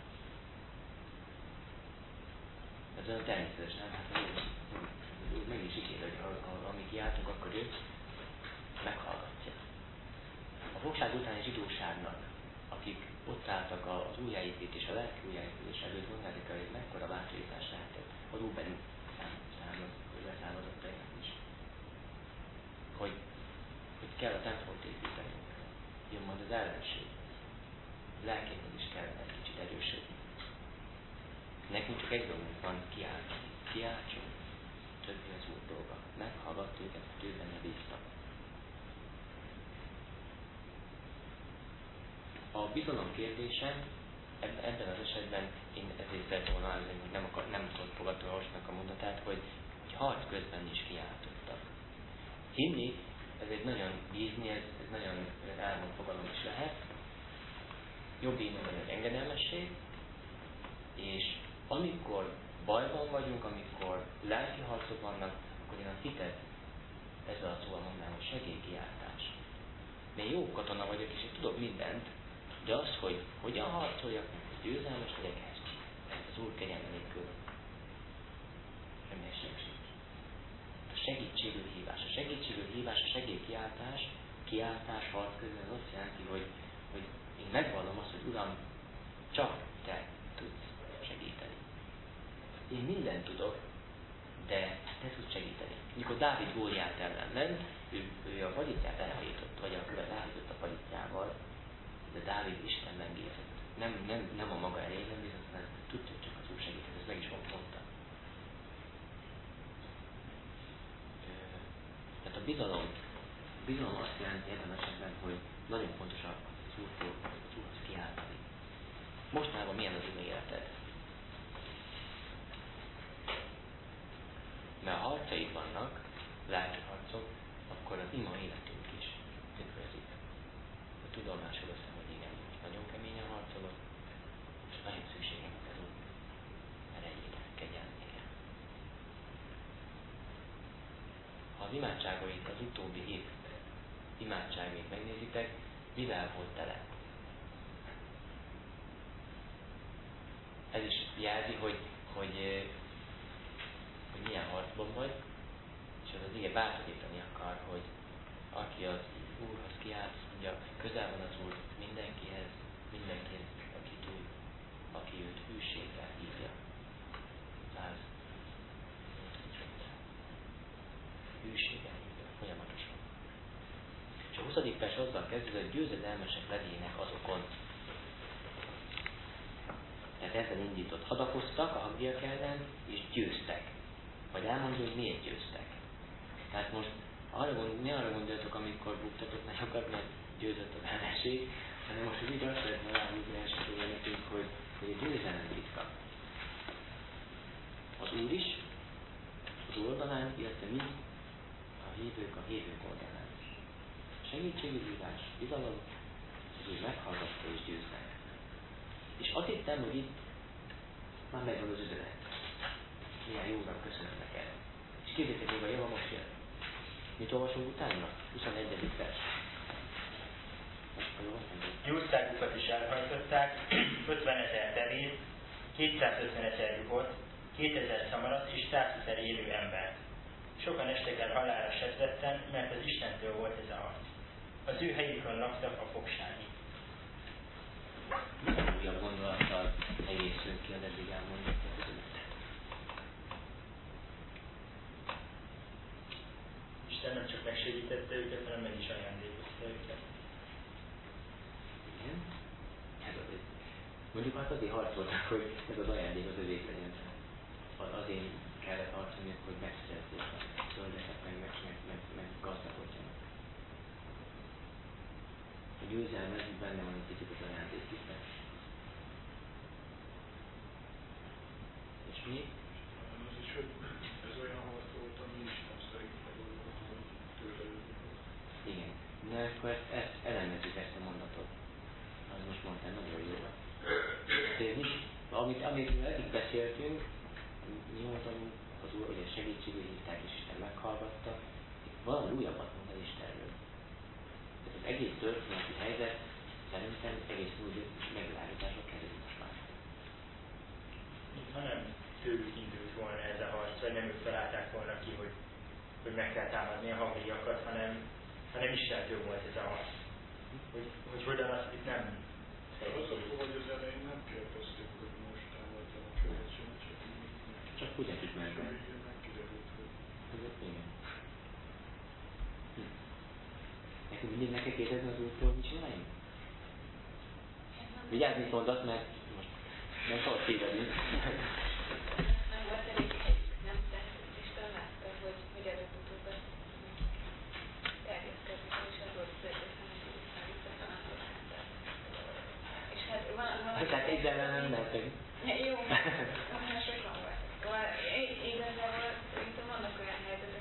[SPEAKER 1] Ez olyan természetes, nem? Hát meg is ítél, hogy amíg kiáltunk, akkor ő meghallgatja. A fogság utáni zsidóságnak, akik ott álltak az újjáépítés, a lelki újjáépítés előtt, mondták, hogy mekkora bátorítás lehetett a Rúbeni leszármazottaknak is. Hogy kell a templomot építeni. Jön majd az ellenség. Lelkénben is kell egy kicsit erősödni. Nekünk csak egy dolgunk van, kiáltani. Kiáltsunk. Többi az Úr dolga. Meghallgatt őket, hogy ő benne bíztak. A bizalom kérdése ebben az esetben én ezért szeretném volna állítani, hogy nem fogadtam Orosnak a mondatát, hogy harc közben is kiáltottak. Hinni, ez egy nagyon bízni, ez nagyon elmond fogalom is lehet. Jobb így nagyon engedelmesség, és amikor bajban vagyunk, amikor lelki harcok vannak, akkor én a hitet ezzel a szóval mondanám, hogy segélykiáltás. Én jó katona vagyok, és én tudok mindent, de az, hogy hogyan harcoljak, hogy győzelmes legyek, ezt az Úr kegyelme nélkül reménység sincs. A segítségül hívás, a segélykiáltás harc közben az azt jelenti, hogy én megvallom azt, hogy Uram, csak Te tudsz segíteni. Én mindent tudok, de Te tudsz segíteni. Mikor Dávid Góliát ellen ment, ő a paditját elhajított, vagy a követ elhajított a paditjával, de Dávid Istenben bízott. Nem a maga erejében bízott, hanem tudta, hogy csak az Úr segített, ez meg is mondta. Tehát a bizalom azt jelenti ebben az esetben, hogy nagyon fontos az Úrhoz kiáltani. Mostanában milyen az ima életed? Mert ha harcaid vannak, lelki harcok, akkor az ima életünk is tükrözik. A tudomásul veszem, hogy igen, nagyon keményen harcolok, és nagyon szükségem az Úr erejére, kegyelmére. Ha az imádságait, az utóbbi hét imádságait megnézitek, mivel volt tele? Ez is jelzi, hogy milyen harcban vagy, és az ige bátorítani akar, hogy aki az Úrhoz kiáll, mondja, közel van az Úr mindenkihez, aki tud, aki őt hűséggel hívja. 100. Hűséggel hívja, folyamatosan. És a 20. vers azzal kezdődik, hogy győzedelmesek legyenek azokon. Tehát ezzel indított. Hadakoztak a haggiak ellen, és győztek. Vagy elmondja, hogy miért győztek. Tehát most ne arra gondoljatok, amikor buktatok nagyokat, mert győzött az ellenség, hanem most így azt szeretném ráhúzni elsősorban nekünk, hogy egy győzelem titka. Az Úr is, az oldalán, illetve mi, a hívők oldalán. Segítségügyhívás, bizalom, az Úr meghallgatta és győznek. És azt hittem, hogy itt már megvan az üzenet. Milyen jó Uram, köszönöm neked. És képzeljétek még a java most jön. Mit olvasunk utána? 21. vers.
[SPEAKER 3] Jószágukat is elhajtották, 50 000 tevét, 250 000 juhot, 2000 szamarat és 100 000 élő embert. Sokan estek el halálra sebzetten, mert az Istentől volt ez a harc. Az ő helyükön laktak a fogságik.
[SPEAKER 1] Milyen újabb gondolattal egészül ki az eddig elmondott üzenetet?
[SPEAKER 3] Isten nem csak megsegítette őket, hanem meg is ajándékozta őket.
[SPEAKER 1] Igen. Mondjuk hát azért harcoltak, hogy ez az ajándék az övék legyen. Azért kellett harcolni, hogy megszerezzék a földeket, meg gazdagodjanak. A győzelem, ez benne van egy kicsit az ajándék hiszek. És mi?
[SPEAKER 5] Az is, hogy ez olyan harc volt, ami Isten szerint megolva, hogy tőle jövő.
[SPEAKER 1] Igen. Na akkor ezt elemezzük ezt a mondatot. Az most mondtam, nagyon jó. Amit eddig beszéltünk, mi mondtam, az Úr, hogy a segítségül hívták, és Isten meghallgatta, valami újabbat mond el Istenről. Tehát az egész történeti helyzet szerintem egész úgy megvilágításra kerül most már.
[SPEAKER 6] Ha nem tőlük indult volna ez a harc, vagy nem ők találták volna ki, hogy meg kell támadni a hagiakat, hanem Istentől volt ez a harc. Hogy hogyan azt itt nem
[SPEAKER 5] Az akkor, hogy az elején nem kérdezték, hogy most támadjanak őket sem,
[SPEAKER 1] csak úgy nekik meg.
[SPEAKER 5] megkiderült, hogy...
[SPEAKER 1] Igen. Nekünk mindig meg kell kérdezni az Úrtól, mit csináljunk? Vigyázz, mit mondasz, mert most nem szabad tévedni.
[SPEAKER 4] Nem volt elég nem, de Isten látta, hogy előbb-utóbb ezt terjeszkedik, és az volt az egyetlen, hogy visszatalanul látták. És hát
[SPEAKER 1] Tehát egyszerűen nem lehetünk.
[SPEAKER 4] Jó, most sokan volt. Igazából szerintem vannak olyan helyzetek,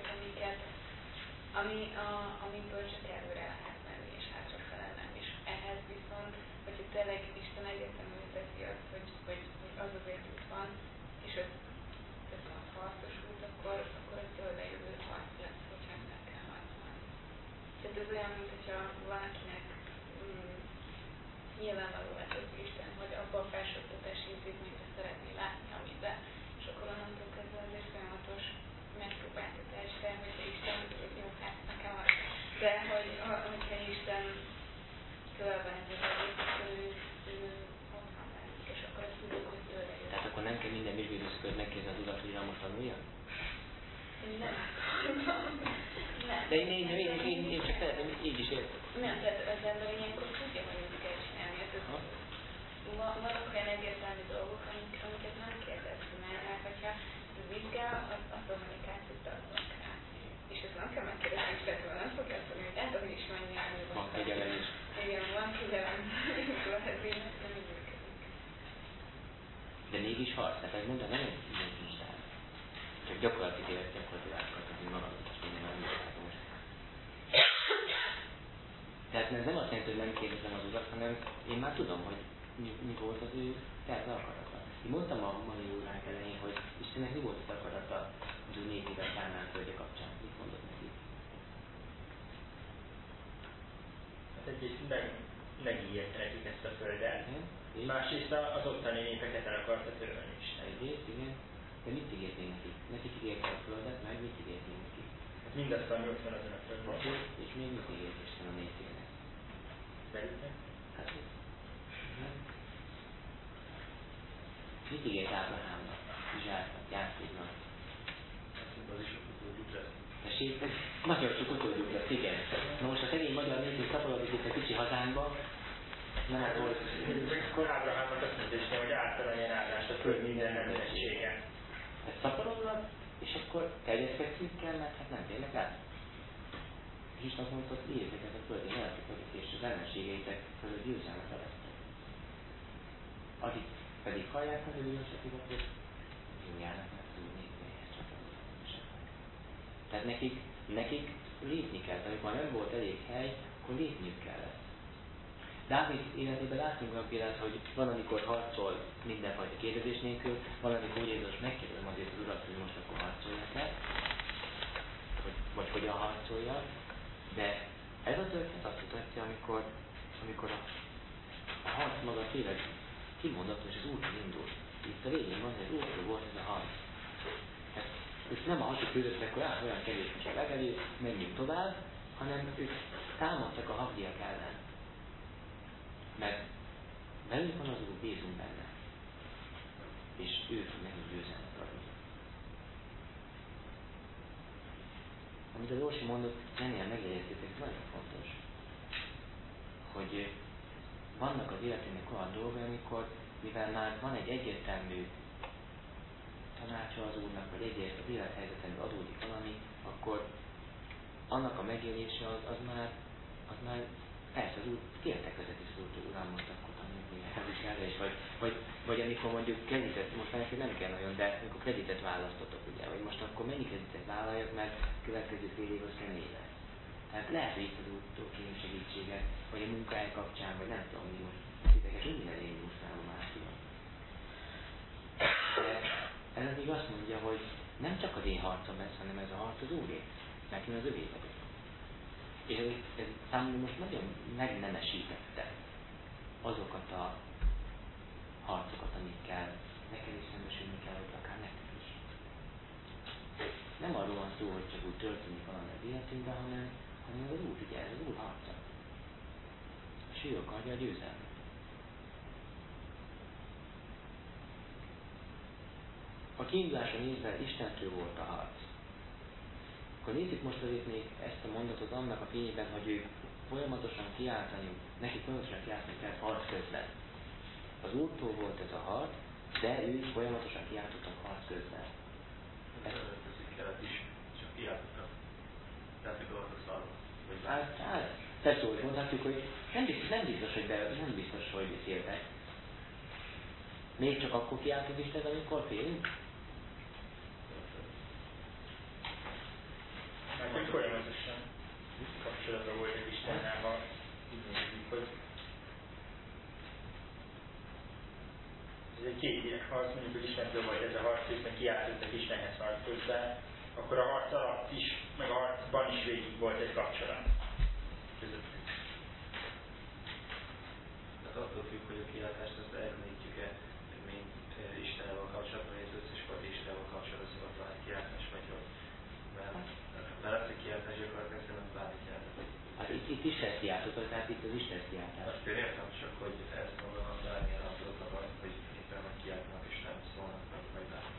[SPEAKER 4] amikből csak előre lehet menni, és hátrafele nem. És ehhez viszont, hogyha tényleg Isten egyértelműen teszi azt, hogy az azért út van, és ez a harcos út, akkor az tőle jövő harc lesz, hogyha meg kell harcolni. Tehát ez olyan, mint hogyha valakinek nyilvánvaló lesz az Isten, hogy abban a felsőoktatási intézményben szeretné látni, amiben, és akkor onnantól kezdve azért folyamatos megpróbáltatás, de hogyha Isten, jó, hát nekem az, de hogyha Isten körben ez az egész, akkor ő otthon lenni, és akkor azt tudjuk, hogy tőle jön.
[SPEAKER 1] Tehát akkor nem kell minden vizsgálózókat megkérdezni az Urat, hogy most tanulja?
[SPEAKER 4] Nem. Nem.
[SPEAKER 1] De én csak szeretném, így is értem.
[SPEAKER 4] Nem, tehát az ember ilyenkor tudja, hogy mit kell csinálni. Vannak olyan egyértelmű dolgok, amiket nem kérdezni, mert hogyha vizsgál, az kommunikációt tartanak rá. És ezt nem kell megkérdezni, és tehát nem fogja azt mondani, hogy hogy is menjen előbb.
[SPEAKER 1] Van figyelem is.
[SPEAKER 4] Igen, van figyelem. Ez így nem így működik.
[SPEAKER 1] De mégis harc, tehát ez mondta, nem egy muszáj. Csak gyakorlatilag hogy magadot is minden nem muszáj most. Tehát ez nem azt jelenti, hogy nem kérdezem az Urat, hanem én már tudom, hogy mi volt az ő terve akarata. Én mondtam a mai óránk elején, hogy Istennek mi volt az akarata az ő népével Kánán földje kapcsán. Mit mondott neki?
[SPEAKER 6] Hát egyrészt megígérte nekik ezt a földet.
[SPEAKER 1] Igen?
[SPEAKER 6] Másrészt az ottani népeket el akarta törölni is.
[SPEAKER 1] Egyrészt, igen. De mit ígértél nekik? Nekik ígérte a földet, meg mit ígértél nekik?
[SPEAKER 6] Hát mindazt, ami ott van azon a földön.
[SPEAKER 1] Oké, és még mit ígért Isten a népének?
[SPEAKER 6] Szerintem?
[SPEAKER 1] Hát, mit ígért Ábrahámnak, Izsáknak, Jákobnak?
[SPEAKER 5] Az is utódjuk lesz.
[SPEAKER 1] Tessék, nagyon sok utódjuk lesz, igen. Na most a szegény magyar népünk szaporodik itt a kicsi hazánkba, nem akkor...
[SPEAKER 6] Akkor Ábrahámnak azt mondta Isten, hogy általán áldást a föld minden nemzetsége.
[SPEAKER 1] Ez szaporodnak, és akkor terjeszkedszünk kell, mert hát nem térnek át. És Isten azt mondta, hogy írjátok a földi mellettetek, és az ellenségeitek fölött győzelmet eleztek. Akik pedig hallják az ő győzelmet, jó járnak meg az ő népéhez csatlakozni. Tehát nekik lépni kell, amikor nem volt elég hely, akkor lépniük kellett. Dávid életében látunk olyan példát, hogy van, amikor harcol mindenfajta kérdezés nélkül, van, amikor úgy érzi, hogy megkérdezem azért az Urat, hogy most akkor harcoljak-e, vagy hogyan harcoljak, de ez a történet azt mutatja, amikor a harc maga tényleg kimondott, és az útról indult. Itt a végén van, hogy az útról volt ez a harc. Ez nem a hatok között, akkor olyan kevés, mint a legelő, menjünk tovább, hanem ők támadtak a hagyiak ellen. Mert velünk van az Úr, bízunk benne. És ő fog nekünk győzelmet adni. Amit az Orsi mondott, ennél megjegyeztétek, nagyon fontos, hogy vannak az életünknek olyan dolgai, amikor mivel már van egy egyértelmű tanácsa az Úrnak, vagy egyért az élethelyzetemben adódik valami, akkor annak a megjelenése az már persze az Úr kértek vezet is az Úrtól, Uram, most akkor tanulni és vagy amikor mondjuk kreditet, most már neked nem kell nagyon, de amikor kreditet választotok, ugye, vagy most akkor mennyi kreditet vállaljak, mert következő fél év az kemény lesz. Tehát lehet, hogy itt az Úrtól kérni segítséget, vagy a munkahely kapcsán, vagy nem tudom mi most. Titeket minden elég muszállom már tudom. De ez még azt mondja, hogy nem csak az én harcom lesz, hanem ez a harc az Úré. Nekem az övé vagyok. És ez számomra most nagyon megnemesítette azokat a harcokat, amikkel nekem is szembesülni kell, hogy akár nektek is. Nem arról van szó, hogy csak úgy történik valami az életünkben, hanem az Úr, ugye, ez az Úr harca. És ő akarja a győzelmet. A kiindulása nézve Istentől volt a harc. Akkor nézzük most azért még ezt a mondatot annak a fényében, hogy ők folyamatosan kiáltani, nekik folyamatosan kiáltani kellett harc közben. Az Úrtól volt ez a harc, de ők folyamatosan kiáltottak harc közben.
[SPEAKER 2] Nem öltözik kellett is, csak kiáltottak. Tehát mikor ott a szarva.
[SPEAKER 1] Hát, persze úgy mondhatjuk, hogy nem biztos, hogy féltek. Még csak akkor kiáltott Isten, amikor félünk?
[SPEAKER 6] Mert hogy folyamatosan kapcsolatban voltak Istennel, ha úgy nézzük, hogy ez egy két harc, mondjuk, hogy Istentől volt ez a harc, hiszen kiáltottak Istenhez harc közben, akkor a harc alatt is, meg a harcban is végig volt egy kapcsolat közöttük.
[SPEAKER 2] Tehát attól függ, hogy a kiáltást azt elmondjuk-e, mint Istennel kapcsolatban, hogy az összes fajta Istennel kapcsolatban szokott valami kiáltás, vagy hogy mert azt a kiáltás gyakorlatilag szerintem bármi kiáltás.
[SPEAKER 1] Hát itt Isten kiáltott, tehát itt az Isten kiáltás.
[SPEAKER 2] Azt én értem, csak hogy ezt mondanak bármilyen alkalommal, hogy éppen meg kiáltanak és nem szólnak meg, vagy bármi.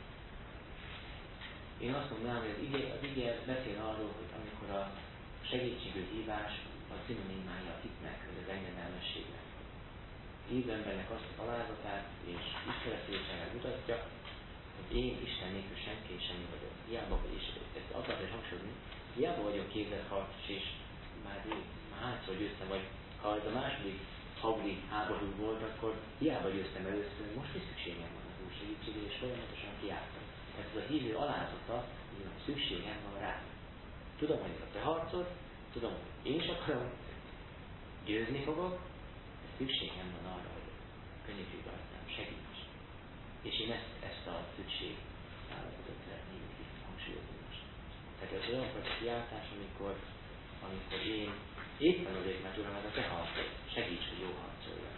[SPEAKER 1] Én azt mondanám, hogy az ígér beszél arról, hogy amikor a segítségű hívás a szinonimája a hitnek, vagy az engedelmességnek. Hívő embernek azt a alázatát és ismeretéseket mutatja, hogy én Isten nélkül senki és semmi vagyok. Hiába vagy, és ezt akartam is hangsúlyozni, hiába vagyok képzett harcos, és már hányszor győztem, vagy ha ez a második hagli háború volt, akkor hiába győztem először, most is szükségem van az Úr segítségére, és folyamatosan kiálltam. Tehát ez a hívő alázata, hogy szükségem van rá. Tudom, hogy ez a te harcod, tudom, hogy én is akarom, győzni fogok, de szükségem van arra, hogy könnyítjük rajtam, segíts. És én ezt a szükség állapotot szeretném itt hangsúlyozni most. Tehát ez olyan fajta kiáltás, amikor én éppen azért, mert Uram, ez a te harcod, segíts, hogy jó harcoljanak.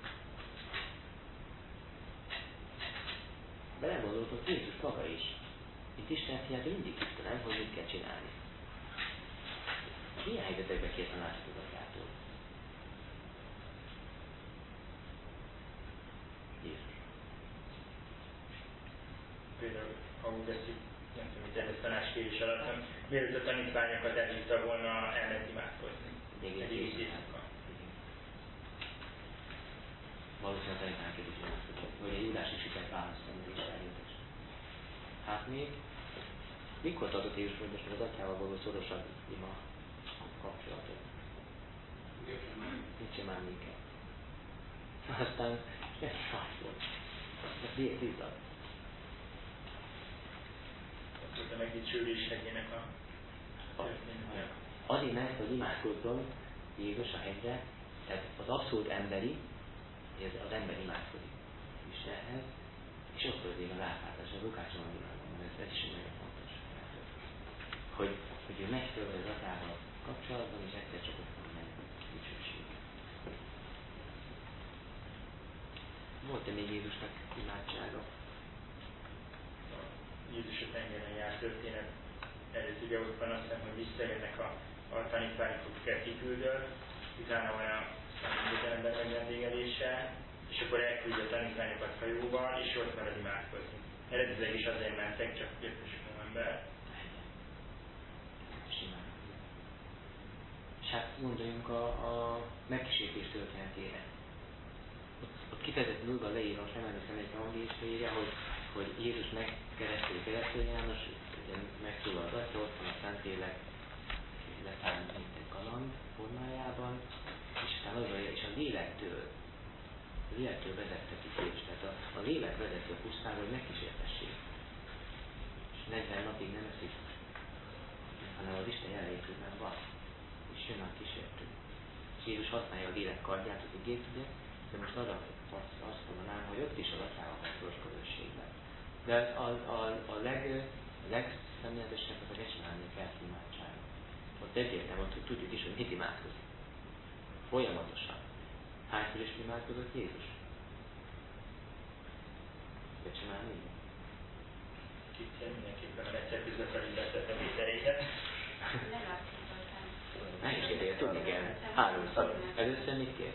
[SPEAKER 1] Belegondoltok Jézus maga is. Itt Isten fiát mindig tudta, nem, hogy mit kell csinálni. Milyen helyzetekben kér tanácsot az Atyától? Jézus.
[SPEAKER 6] Például, ha úgy veszik, nem tudom, hogy ez tanácskérés alatt, nem, mielőtt a tanítványokat elhívta volna elment imádkozni. Egy éjszaka.
[SPEAKER 1] Valószínűleg tanítványok is imádkozott, hogy egy Júdás is sikert választani az Istenjétes. Hát még, mikor tartott Jézus, hogy most az Atyával való szorosabb ima kapcsolatot? Nincs már minket. Aztán ez sajt. Ez végzizad.
[SPEAKER 6] Az volt a megdicsőlésének a történetnek.
[SPEAKER 1] Azért mert, hogy imádkozzon Jézus a hegyre, tehát az abszolút emberi, az ember imádkozik Istenhez, és ott történik az átváltás, a Lukácson a világban, ez is nagyon fontos. Hogy ő megy föl az Atyával kapcsolatban, és egyszer csak ott van meg dicsőség. Volt-e még Jézusnak imádsága?
[SPEAKER 6] Jézus a tengeren jár történet előtt, ugye ott van, azt hiszem, hogy visszajönnek a tanítványok, akiket kiküldött, utána van a személyember megvendégelése, és akkor elküldi a tanítványokat hajóval, és ott marad imádkozni. Eredetileg is azért mentek, csak jött a sok ember.
[SPEAKER 1] Simán. És hát gondoljunk a megkísértés történetére. Ott kifejezetten úgy van leírva, most nem emlékszem egy angolista írja, hogy Jézus keresztül János, ugye megszólal az Atya, ott van a Szentlélek, leszáll, mint egy kaland formájában, és aztán az és a lélektől vezette ki Jézus. Tehát a lélek vezeti a pusztába, hogy megkísértessék. És 40 napig nem eszik, hanem az Isten jelenlétében van. És jön a kísértő. És Jézus használja a lélek kardját, az igét, ugye, de most arra azt mondanám, hogy ott is az Atyával van szoros közösségben. De a legszemléletesebb az a Gecsemáné kert imádsága. Ott egyértelmű, hogy tudjuk is, hogy mit imádkozik. Folyamatosan. Hányszor is imádkozott Jézus? Gecsemáné?
[SPEAKER 6] Kétszer mindenképpen a egyszer közben felindített a méteréket.
[SPEAKER 4] Nem láttam.
[SPEAKER 1] Nehézségére tudni kell. 3-szor. Először mit kér?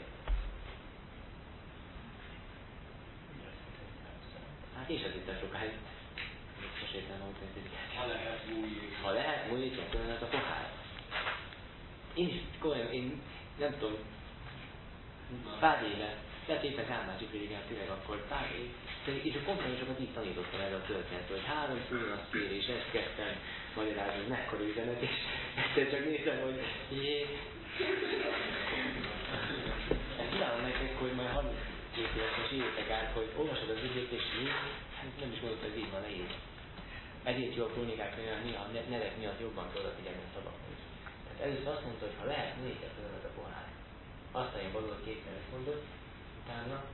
[SPEAKER 1] Hát és az itt a sokáig. Most éppen mondtam, hogy ha lehet múljék, akkor ez a pohár. Én is komolyan, én nem tudom, pár éve, lehet éppen Kálmási prédikál tényleg akkor pár év, és a konferensokat így tanítottam erre a történet, hogy 3 ugyanazt kér, és ezt kezdtem magyarázni, hogy mekkora üzenet, és egyszer csak nézem, hogy jé. Kívánom nektek, hogy majd 32 éves írjátok át, hogy olvasod az ügyét, és mi, hát nem is gondolt, hogy így van leírva. Ezért jó a krónikák, hogy a nevek miatt jobban kell odafigyelni a szavakhoz. Tehát először azt mondta, hogy ha lehet, nézd el a pohár. Aztán én valóban kétszer ezt mondott, utána,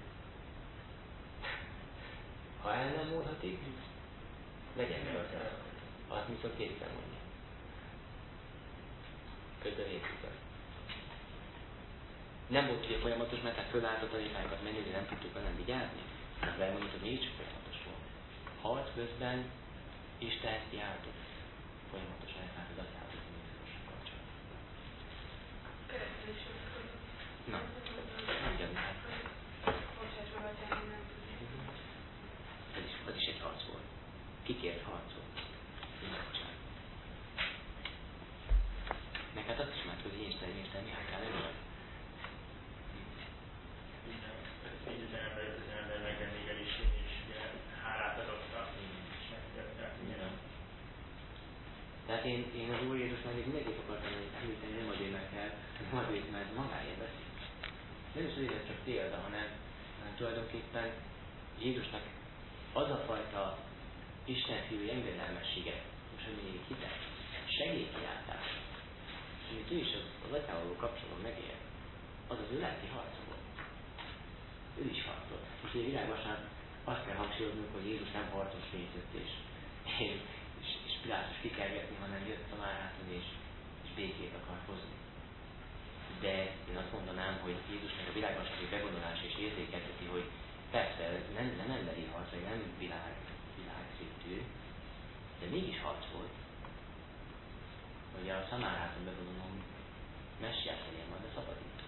[SPEAKER 1] ha el nem múlhatik, legyen meg az el. Azt viszont kétszer mondja. Közben értjük azt. Nem volt ugye folyamatos, mert hát fölállt a tanítványokat menni, de nem tudtuk velem vigyázni. Hát elmondjuk, hogy mégis folyamatos volt. Harc közben Isten kiáltott. Folyamatosan elfállt az atyához, hogy mindennapos kapcsolatban.
[SPEAKER 4] Keresztül is
[SPEAKER 1] Na, mondjad már.
[SPEAKER 4] bocsáss meg, atyám, nem tudom.
[SPEAKER 1] Az is egy harc volt. Kikért harcol. Imádság. Meg hát azt is már tudod, hogy Isten Mihály kell előre.
[SPEAKER 6] Így az ember megvendégelésén is hálát adott a
[SPEAKER 1] Tehát én az Úr Jézusnak még mindenképp akartam említeni, nem azért meg kell, hanem azért, mert magáért beszél. Nem is azért csak példa, hanem tulajdonképpen Jézusnak az a fajta Isten fiú engedelmessége, és ami hitel, segélykiáltás, amit ő is az atyával való kapcsolatban megél, az az ő lelki harca volt. Ő is harcolt. És ugye világosan azt kell hangsúlyoznunk, hogy Jézus nem harcos fészült és Pilátus kikergetni, hanem jött a Márháton és békét akar hozni. De én azt mondanám, hogy Jézusnak a világossági bevonulása és érzékelteti, hogy persze nem emberi harc, vagy nem világszintű, de mégis harc volt. Hogy a Szamárháton bevonulom messiás legyen majd a szabadító.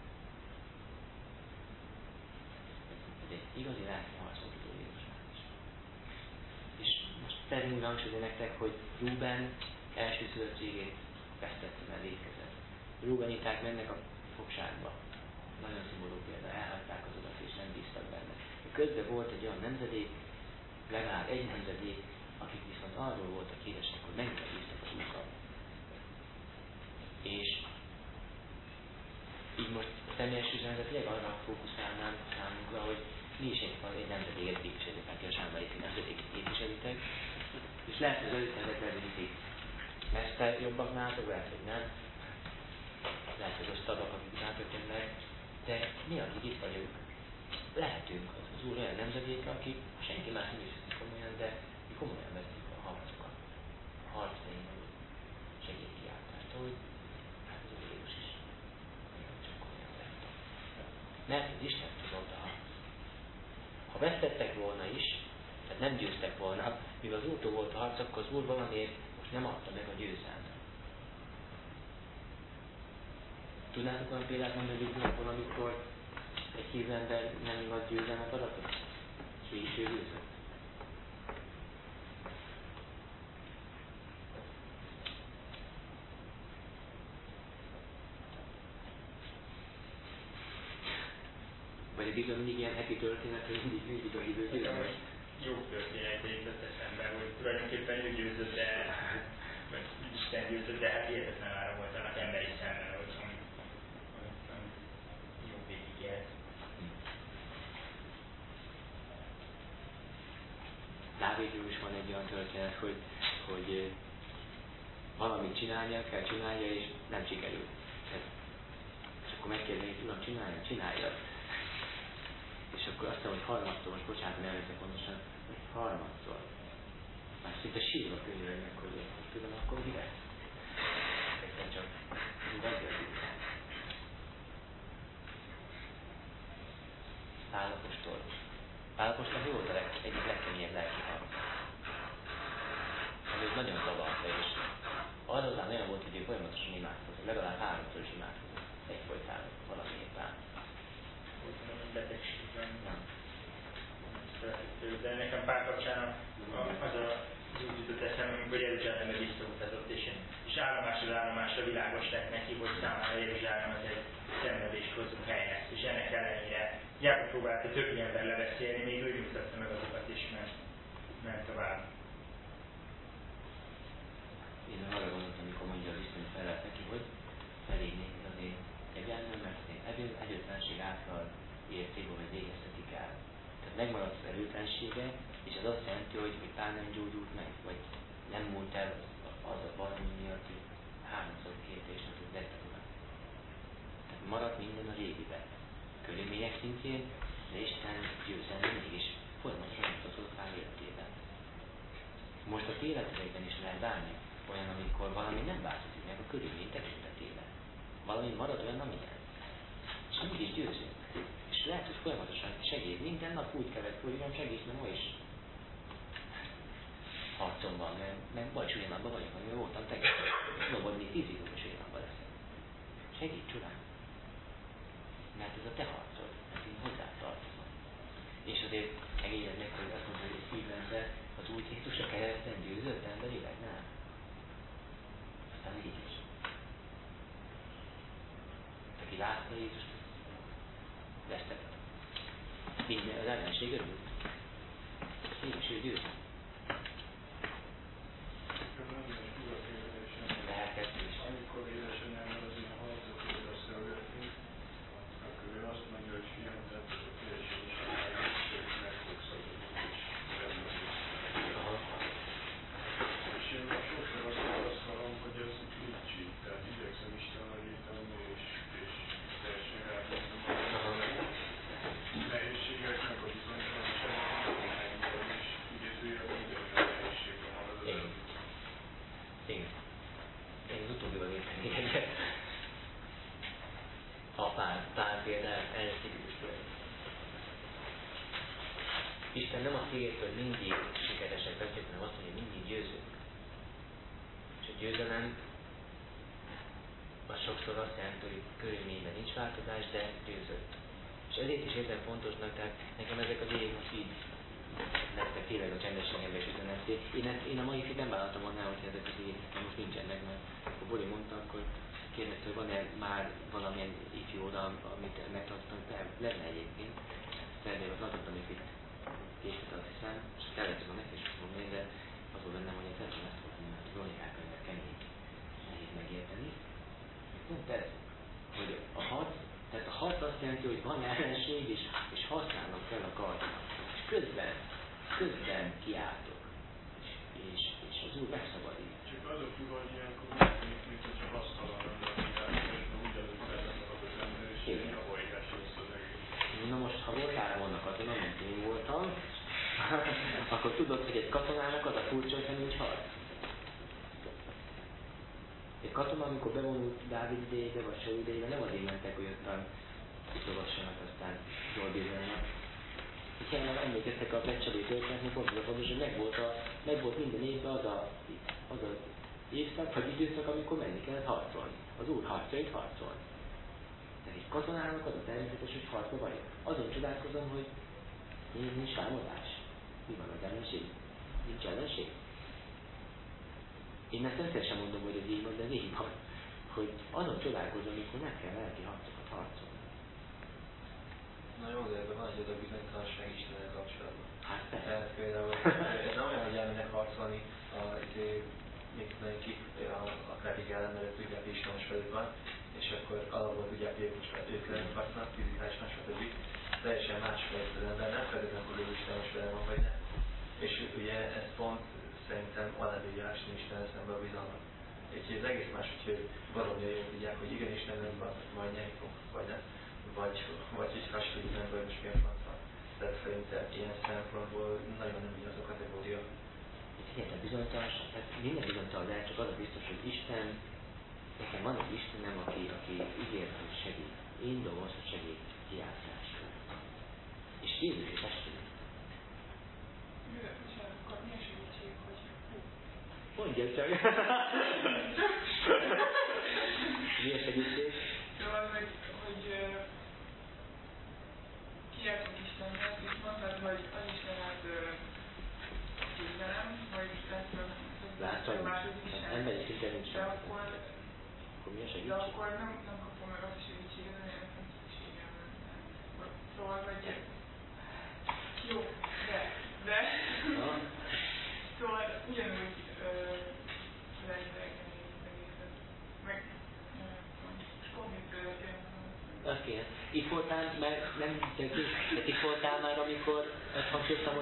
[SPEAKER 1] Ez egy igazi lelki harc volt az Úr Jézusnál is. És most szeretném hangsúlyozni nektek, hogy Rúben első szövetségét vesztette, mert létkezett. Rúbeniták mennek a fogságba. Nagyon szomorú példa, elhagyták az urat és nem bíztak benne. Közben volt egy olyan nemzedék, legalább egy nemzedék, akik viszont arról voltak híresek, hogy mennyire bíztak az Úrral. És így most a személyes üzenetet tényleg arra fókuszálnám számunkra, hogy mi is egy nemzedéket képviselitek, aki a sámbályi nemzedéket képviselitek, és lehet, hogy az előttezetekben mindig messze jobbak nálatok, lehet, hogy nem, lehet, hogy osztabbak, akik nálatok jönnek, de mi, akik itt vagyunk, lehetünk az Úr olyan nemzedéke, akik senki más nem is veszik komolyan, de mi komolyan vezetjük a harcokat. A harc tényleg segélykiáltást, hogy hát az Úr Jézus is nagyon csak komolyan vette. Mert az Isten tudott a harc. Ha vesztettek volna is, tehát nem győztek volna, míg az Úrtól volt a harc, akkor az Úr valamiért most nem adta meg a győzelmet. Tudnátok olyan példát mondani a Bibliából, amikor egy hívő ember nem igaz győzelmet adatott? És így is ő győzött? Vagy Bibliában mindig ilyen heti történet, hogy mindig a hívők.
[SPEAKER 6] Most jó történet jutott eszembe, hogy tulajdonképpen ő győzött, de vagy Isten győzött, de hát hihetetlen ára volt annak emberi szemmel, hogy jó végig élt.
[SPEAKER 1] Dávidról is van egy olyan történet, hogy valamit csinálnia kell, csinálja, és nem sikerül. És akkor megkérdezik, hogy Uram, csináljad. És akkor azt mondom, hogy harmadszor, most bocsánat, nem emlékszem pontosan, hogy harmadszor. Már szinte sírva könyörög meg, hogy tudom, akkor mi lesz? Egyszer csak meggyőzik. Pálapostól mi volt egyik legkeményebb lelki harc? Ami nagyon zavarta, és azután olyan volt, hogy ő folyamatosan imádkozott, legalább 3-szor is imádkozott, egyfolytában, valami éppen.
[SPEAKER 6] Volt valami betegségben, de nekem pár kapcsán az úgy jutott eszembe, amikor Jeruzsálembe visszautazott, és állomásról állomásra világos lett neki, hogy számára Jeruzsálem az egy szenvedést hozó hely lesz, és ennek ellenére hiába próbálta több ember lebeszélni, még ő nyugtatta meg azokat, és ment tovább.
[SPEAKER 1] Én arra gondoltam, amikor mondja az Isten felelt neki, hogy felé néz azért egyenlő, mert erőtlenség által érték, vagy végeztetik el. Tehát megmaradt az erőtlensége, és az azt jelenti, hogy pár nem gyógyult meg, vagy nem múlt el az a valami miatt, hogy 3-szor kért és nem tud megtanulni. Tehát maradt minden a régiben. Körülmények szintjén, de Isten győzelme mégis folyamatosan mutatott rá életében. Most a életekben is lehet bánni olyan, amikor valami nem változik meg a körülmény tekintetében. Valami marad olyan, amilyen. És mégis győzünk. És lehet, hogy folyamatosan segít. Minden nap úgy kellett, hogy nem segít, mert ma is harcom van, mert vagy ugyanabban vagyok, amivel voltam tegnap. Szabad még 10 évig is ugyanabban leszek. Segíts, Uram! Mert ez a te harcod, mert én hozzá tartozom. És azért engedjed meg, hogy azt mondja, hogy szívemben az Úr Jézus a kereszten győzött emberileg? Nem. Aztán így is. Aki látta Jézust, vesztett. Minden az ellenség örül. Mégis ő győzött. Lehet kettő is.
[SPEAKER 5] Amikor édesanyámmal az ilyen harcokról beszélgetünk, akkor ő azt mondja, hogy fiam, tehát ez a teljesen is meg fogsz adni, és rendben. És én már sokszor azt tapasztalom, hogy ez nincs, tehát igyekszem Isten tanítani, és teljesen rábízom a nehézségeknek, a bizonytalanságnak, és idézőjelben minden nehézségre marad az előtt.
[SPEAKER 1] Igen. Én az utóbbival értem egyet. A pár például elszívültől. Isten nem azt ígért, hogy mindig sikeresek leszünk, hanem azt, hogy mindig győzünk. És a győzelem az sokszor azt jelenti, hogy körülményben nincs változás, de győzött. És ezért is érzem fontosnak, tehát nekem ezek az évek most így lettek tényleg a csendességembe és üzeneté. Én a mai nem vállaltam volna, hogy ezek az évek most nincsenek, mert a Boli mondta, akkor kérdezte, hogy van-e már valamilyen ifjú oda, amit megtartottam, lenne egyébként. Szervében az adott, amit itt készített, azt hiszem, és kellett volna neki is mondani, de az volt bennem, hogy én szeretném ezt voltam, mert a Zonikák könyvek kemény, nehéz megérteni. Pont ez, hogy a harc, tehát a harc azt jelenti, hogy van ellenség, és használnom kell a kardomat. És közben kiáltok, és az Úr megszabadít.
[SPEAKER 5] Csak az a fura, hogy ilyenkor úgy tűnik, mint hogyha hasztalan lenne a kiáltás, mert úgy előtt ellenmarad az ember, és ilyen javajgás lesz az egész.
[SPEAKER 1] Na most, ha voltál volna katona, mint én voltam, akkor tudod, hogy egy katonának az a furcsa, hogy nincs harc. Egy katona, amikor bevonult Dávid idejébe, vagy Saul idejébe, nem azért mentek, hogy ottan utolgassanak, aztán jól bírjanak. Hiszen emlékeztek a Becselé történetnél, pont az a fontos, hogy megvolt minden évben az évszak, vagy időszak, amikor menni kellett harcolni. Az Úr harcait harcolni. Tehát egy katonának az a természetes, hogy harcba vagyok. Azon csodálkozom, hogy nincs támadás. Mi van az ellenség? Nincs ellenség? Én ezt rendszeresen mondom, hogy ez így van, de ez így van. Hogy azon csodálkozom, amikor nem kell lelki harcokat harcolni.
[SPEAKER 2] Na jó, de ebben van egy oda bizonytalanság Istennel kapcsolatban.
[SPEAKER 1] Hát persze.
[SPEAKER 2] Tehát például ez nem olyan, hogy elmennek harcolni, még tudom ki, a kredit ellen, mert tudják, hogy Isten most velük van, és akkor alapból tudják, hogy ők velük harcolnak, fizikálisan, stb. Teljesen másfajta az ember, nem feltétlenül tudja, hogy Isten most velem van, vagy nem. És ugye ez pont szerintem alábírja Isten szemben a bizalmat. Úgyhogy ez egész más, hogy valami jól tudják, hogy igen, Isten velük van, majd nyerni fog, vagy nem. Vagy hogy hasonlít nem, vagy most mi a franc van. Tehát szerintem ilyen szempontból nagyon nem ugyanaz a kategória.
[SPEAKER 1] Figyeljetek, bizonytalanság, tehát minden bizonytalan lehet, csak az a biztos, hogy Isten, nekem van egy Istenem, aki ígér, hogy segít. Én dolgom az, hogy segít kiáltáskor. És Jézus is ezt tudja.
[SPEAKER 4] Akkor mi a segítség, hogy
[SPEAKER 1] Mondja csak! Mi a segítség?
[SPEAKER 7] Szóval, hogy kiáltunk Istenhez, és mondtad, hogy az Istenet küzdelem, vagy
[SPEAKER 1] Látod,
[SPEAKER 7] a második Isten.
[SPEAKER 1] emberi szinten nincs
[SPEAKER 7] De akkor
[SPEAKER 1] mi a segítség?
[SPEAKER 7] de akkor nem kapom meg azt a segítséget, amire nekem szükségem lenne. Szóval, hogy jó, de szóval ugyanúgy lehet egészet. Meg konkrét példát
[SPEAKER 1] Azt kéne. Itt voltál, mert nem itt voltál már, amikor azt hangsúlyoztam,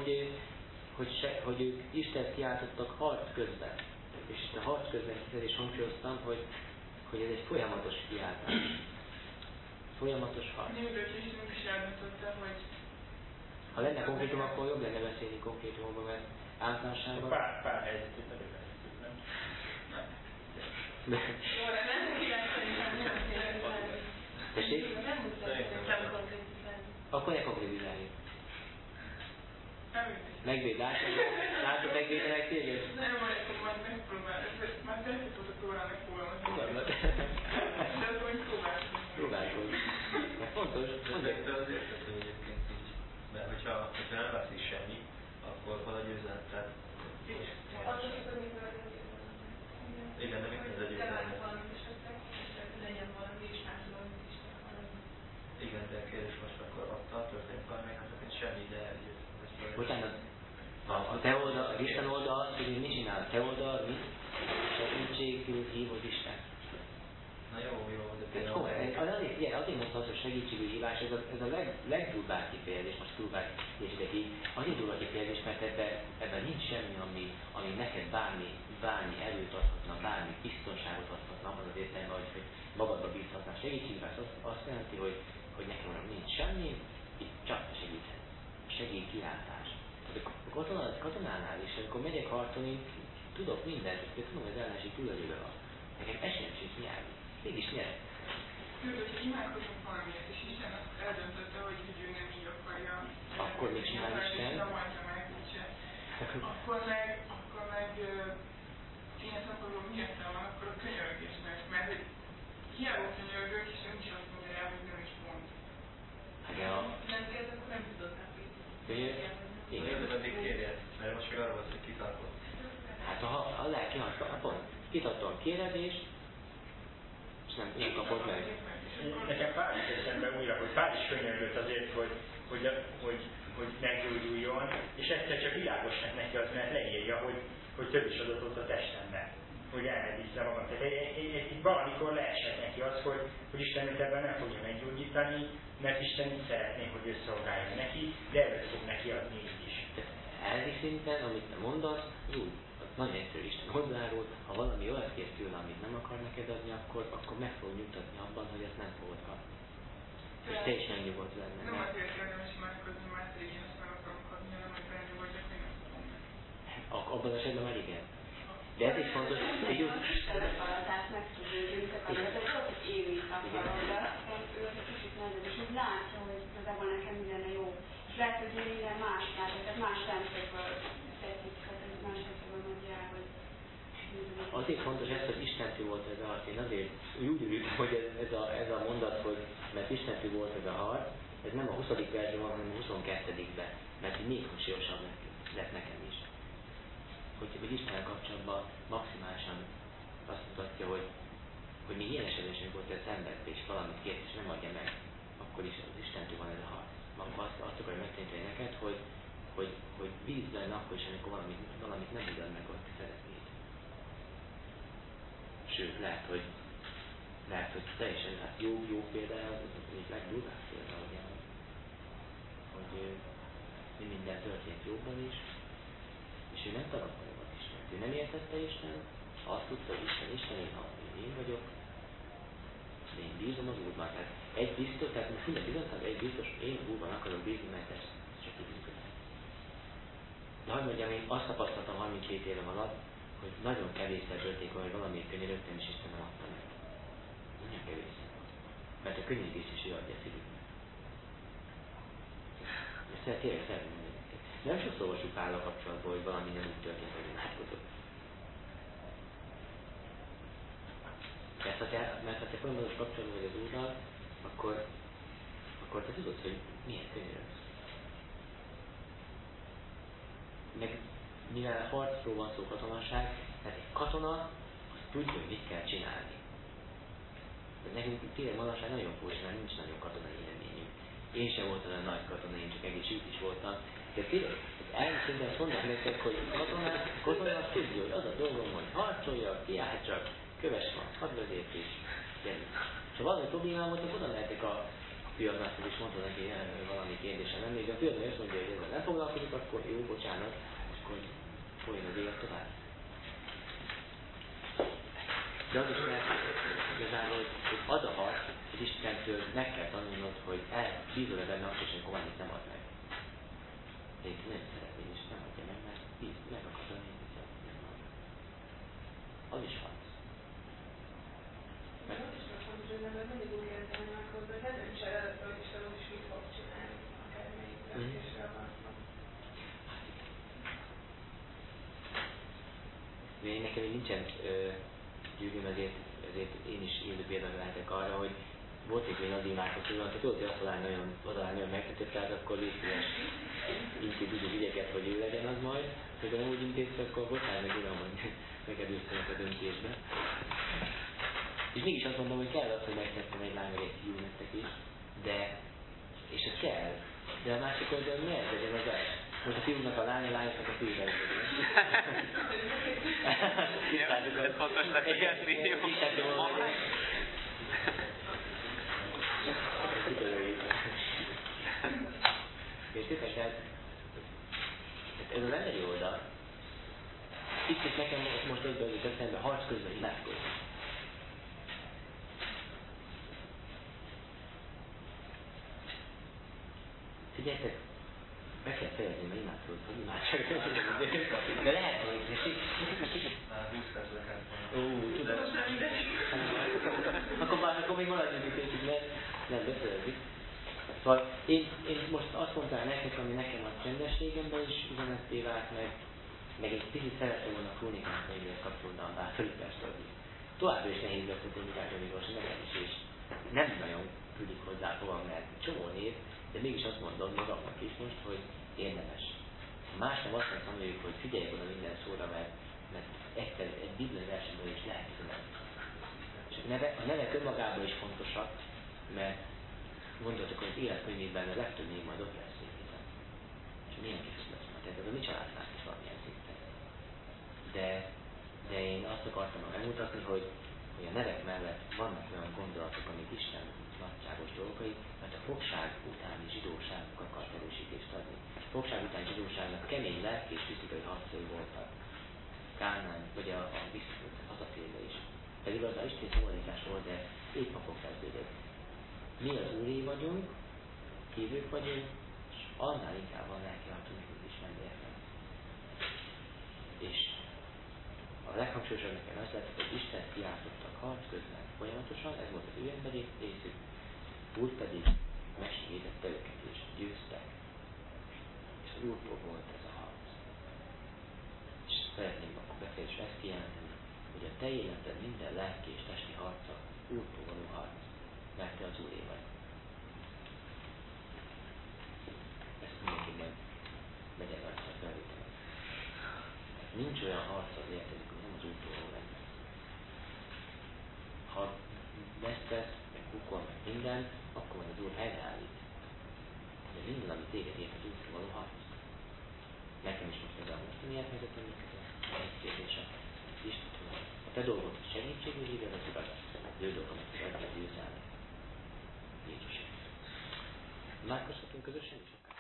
[SPEAKER 1] hogy ők Istent kiáltottak harc közben. És itt a harc közben is hangsúlyoztam, hogy ez egy folyamatos kiáltás. Folyamatos harc.
[SPEAKER 7] Nyilván Istenünk is eldöntötte, hogy
[SPEAKER 1] ha lenne konkrétum, akkor jobb lenne beszélni konkrétumokban, mert általánosságban...
[SPEAKER 6] Pár helyzetét elővehetjük, nem?
[SPEAKER 1] Tessék? Akkor ne konkrétizálni. Megvéd, látod megvédelek téged?
[SPEAKER 7] Nem, majd megpróbálom. Már tetszett volt a próbálnak fogalmazni. De akkor majd próbálom.
[SPEAKER 1] Próbálkozz. Mert fontos.
[SPEAKER 2] De az értető egyébként így. Mert hogyha nem veszik semmi, akkor valahogy üzenet. Tehát... Igen, de mit ez egy üzenet? Igen, de kérdés most akkor adta, történik valami, hát történt semmi, de...
[SPEAKER 1] Bocsánat, a te oldal, az Isten oldal az, hogy mit csinál? Te oldal, mit? Segítségül hívod Isten.
[SPEAKER 2] Na jó, de
[SPEAKER 1] például... Azért mondta az, hogy segítségül hívás, ez a legdurvább kifejezés, most durvább kifejezés, így azért durvább kifejezés, mert ebben nincs semmi, ami neked bármi erőt adhatna, bármi biztonságot adhatna, abban az értelemben, hogy magadba bízhatna. Segítségülhívás azt jelenti, hogy nekem nincs semmi, itt csak segíthet. Segélykiáltás. A katonánál is, amikor megyek harcolni, tudok mindent, hogy tudom, hogy az ellenség túlölőbe van. Nekem esélyem sincs nyerni. Mégis nyerek.
[SPEAKER 7] Tudod, hogy imádkozunk valamiért, és Isten azt eldöntötte, hogy ő nem így akarja.
[SPEAKER 1] Akkor mit csinál Isten?
[SPEAKER 7] Akkor meg ilyen szempontból mi értelme van, akkor a könyörgésnek, mert hogy hiába könyörgök, és nem is azt mondja el, hogy nem is pont.
[SPEAKER 4] Nem kérdez, akkor nem tudod
[SPEAKER 1] Igen.
[SPEAKER 2] Igen, de meddig kérjed, mert most még arra volt, hogy kitartott.
[SPEAKER 1] Hát ha lelki pont. Kitartom kérdés, és nem kapod meg.
[SPEAKER 6] Nekem Pál is eszembe újra, hogy Pál is könyörgött azért, hogy meggyógyuljon, és egyszer csak világos lett neki az, mert leírja, hogy több is adott ott a testemben, hogy elmedízze magam. Tehát valamikor leesett neki az, hogy Isten őt ebben nem fogja meggyógyítani, mert Isten így szeretné, hogy ő szolgáljon neki, de előtt fog neki adni így is.
[SPEAKER 1] Elvi szinten, amit te mondasz, úgy, nagyon egyszerű Isten oldaláról, ha valami olyat kér tőle, amit nem akar neked adni, akkor meg fog nyugtatni abban, hogy ezt nem fogod kapni. És te is megnyugodsz benne.
[SPEAKER 7] Nem azért érdemes imádkozni, mert én ezt meg akarom kapni, hanem hogy bennnyugodjak, hogy nem tudom meg.
[SPEAKER 1] Abban az esetben már igen. De ez is fontos, hogy úgy...
[SPEAKER 8] Isten akaratát meg tudjuk üntetni, ez egy ott egy élő akarat, de ő az egy kicsit nehezebb, és úgy látja, hogy igazából nekem minden jó. És lehet, hogy én minden más látja, tehát más szemszögből teszik, tehát más szemszögből mondja el, hogy...
[SPEAKER 1] Azért fontos ez, hogy istentű volt ez a harc. Én azért úgy ültem, hogy ez a mondat, hogy mert istentű volt ez a harc, ez nem a 20. versben van, hanem a 22-ben, mert még hangsúlyosabb lett nekem is. Hogy Istennel kapcsolatban maximálisan azt mutatja, hogy még ilyen esetben volt, hogy szenvedte és valamit kért, és nem adja meg. akkor is az Istentől van ez a harc. Azt akarja megtanítani neked, hogy bízz benne akkor is, amikor valamit nem tudod meg, hogy szeretnéd. Sőt, lehet, hogy teljesen jó például az egyik legdurvább példa, hogy mi minden történt jobban is, és ő nem tagadta magad Istent. Ő nem értette Isten, azt tudta, hogy Isten, én vagyok, de én bízom az Úrban. Tehát egy biztos, tehát most minden bizonytalan, egy biztos, én az Úrban akarok bízni, mert ez csak így működik. De hogy mondjam, én azt tapasztaltam 32 évem alatt, hogy nagyon kevésszer történik, hogy valamiért könyörögtem, és Isten nem adta meg. Nagyon kevésszer. Mert a könnyítés is ő adja szívüknek. Ezt tényleg szeretném mondani neked. Nem sokszor olvasjuk Pállal kapcsolatban, hogy valami nem úgy történt, hogy imádkozott. Mert ha te folyamatos kapcsolatban vagy az Úrral, akkor te tudod, hogy milyen könyörögsz. Meg mivel harcról van szó, katonaság, tehát egy katona az tudja, hogy mit kell csinálni. De nekünk tényleg manapság nagyon furcsa, mert nincs nagyon katonai élményünk. Én sem voltam olyan nagy katona, én csak egész is voltam. De tényleg, elsőben azt mondják nektek, hogy katona azt tudja, hogy az a dolgom, hogy harcoljak, kiáltsak, kövess van, hadvezértés, gyerünk. És ha valami problémám volt, akkor oda mehetek a fiadnászhoz, és mondta neki, valami kérdésem nem, de a fiadnál azt mondja, hogy ezzel nem foglalkozik, akkor jó, bocsánat, és akkor folyjon az élet tovább. De az is lehet, igazából, hogy az a harc, hogy Istentől meg kell tanulnod, hogy bízol-e benne akkor, és amikor valamit nem ad meg. De itt nem szeretnél, és nem adja meg, mert meg akar tanulni, hogy nem ad. Az is harc.
[SPEAKER 4] Mert ott is megfogod, hogy nem mindig úgy értem meg hozzá, hogy nem is előtt, hogy Isten is mit fog csinálni, akármelyik döntésre van.
[SPEAKER 1] Nekem még nincsen gyűrűm, ezért én is élő például lehetek arra, hogy volt egy olyan imádkozó, hogy tudod, hogy azt találni nagyon megtetett, tehát akkor létszíves intéz úgy ügyeket, hogy ő legyen az majd, hogy nem úgy intézsz, akkor bocsánat meg uram, hogy megedőztenek a döntésbe. És mégis azt mondom, hogy kell az, hogy megtettem egy lány vagy egy fiú nektek is, és ez kell. De a másik oldalon miért legyen az el? Most a fiúnak a lány, a lányoknak a fiú legyen.
[SPEAKER 9] Ez fontos lefegetni.
[SPEAKER 1] Értitek? Ez az emberi oldal. Itt nekem most egyben az eszembe harc közben imádkozni. Figyeljetek, be kell fejezni, mert imádkozni, hogy imádság. De lehet, hogy
[SPEAKER 2] Már 20 percre kellett
[SPEAKER 1] volna. Akkor még maradjunk itt egy kicsit, nem beszéljük. Szóval én most azt mondtam nektek, ami nekem a csendességemben is üzenetté vált meg egy picit szerettem volna a Krónikák könyvéhez kapcsolódóan bátolni persze, hogy továbbra is nehéz lesz, hogy Krónikák könyvéhez nekem is, és nem nagyon küldik hozzá fogam, mert csomó név, de mégis azt mondom magamnak is most, hogy érdemes. Más nem azt mondjuk, hogy figyeljük oda minden szóra, mert egyszer egy bibliai versenyből is lehet üzenet. És a nevek önmagában is fontosak, mert gondoltok, hogy az életkönyvében a legtöbb név majd ott lesz, hiszen. És milyen kis lesz majd, tehát ez a mi családnál is valamilyen szinten. De én azt akartam megmutatni, hogy a nevek mellett vannak olyan gondolatok, amik Isten nagyságos dolgai, mert a fogság utáni zsidóságnak akart erősítést adni. A fogság utáni zsidóságnak kemény lelki és fizikai harcai voltak. Kánán, vagy a hazatérve is. Pedig az a Isten szabadítás volt, de épp a fog kezdődött. Mi az Úré vagyunk, hívők vagyunk, és annál inkább van lelki harcunk, mint Isten értem. És a leghangsúlyosabb nekem az lett, hogy Isten kiáltottak harc közben folyamatosan, ez volt az ő emberi részük, úgy pedig megsegítette őket és győztek. És az Úrtól volt ez a harc. És szeretném akkor befejezésre ezt kijelenteni, hogy a te életed minden lelki és testi harca Úrtól való harc, mert te az Úré vagy. Ezt mindenki majd megyen rajta felvétel. Nincs olyan harc az életedük, hogy nem az Úrtól lenne. Ha vesztesz, meg kukol, meg minden, akkor majd az Úr helyreállít. De minden, ami téged ért az útra való harc. Nekem is most ez a mostani helyzetem, ez a kérdése. Istentől. A te dolgod segítségül hívja az Urat, az ő dolga meg adni a győzelmet. Jézusért. Imádkozhatunk közösen is akár?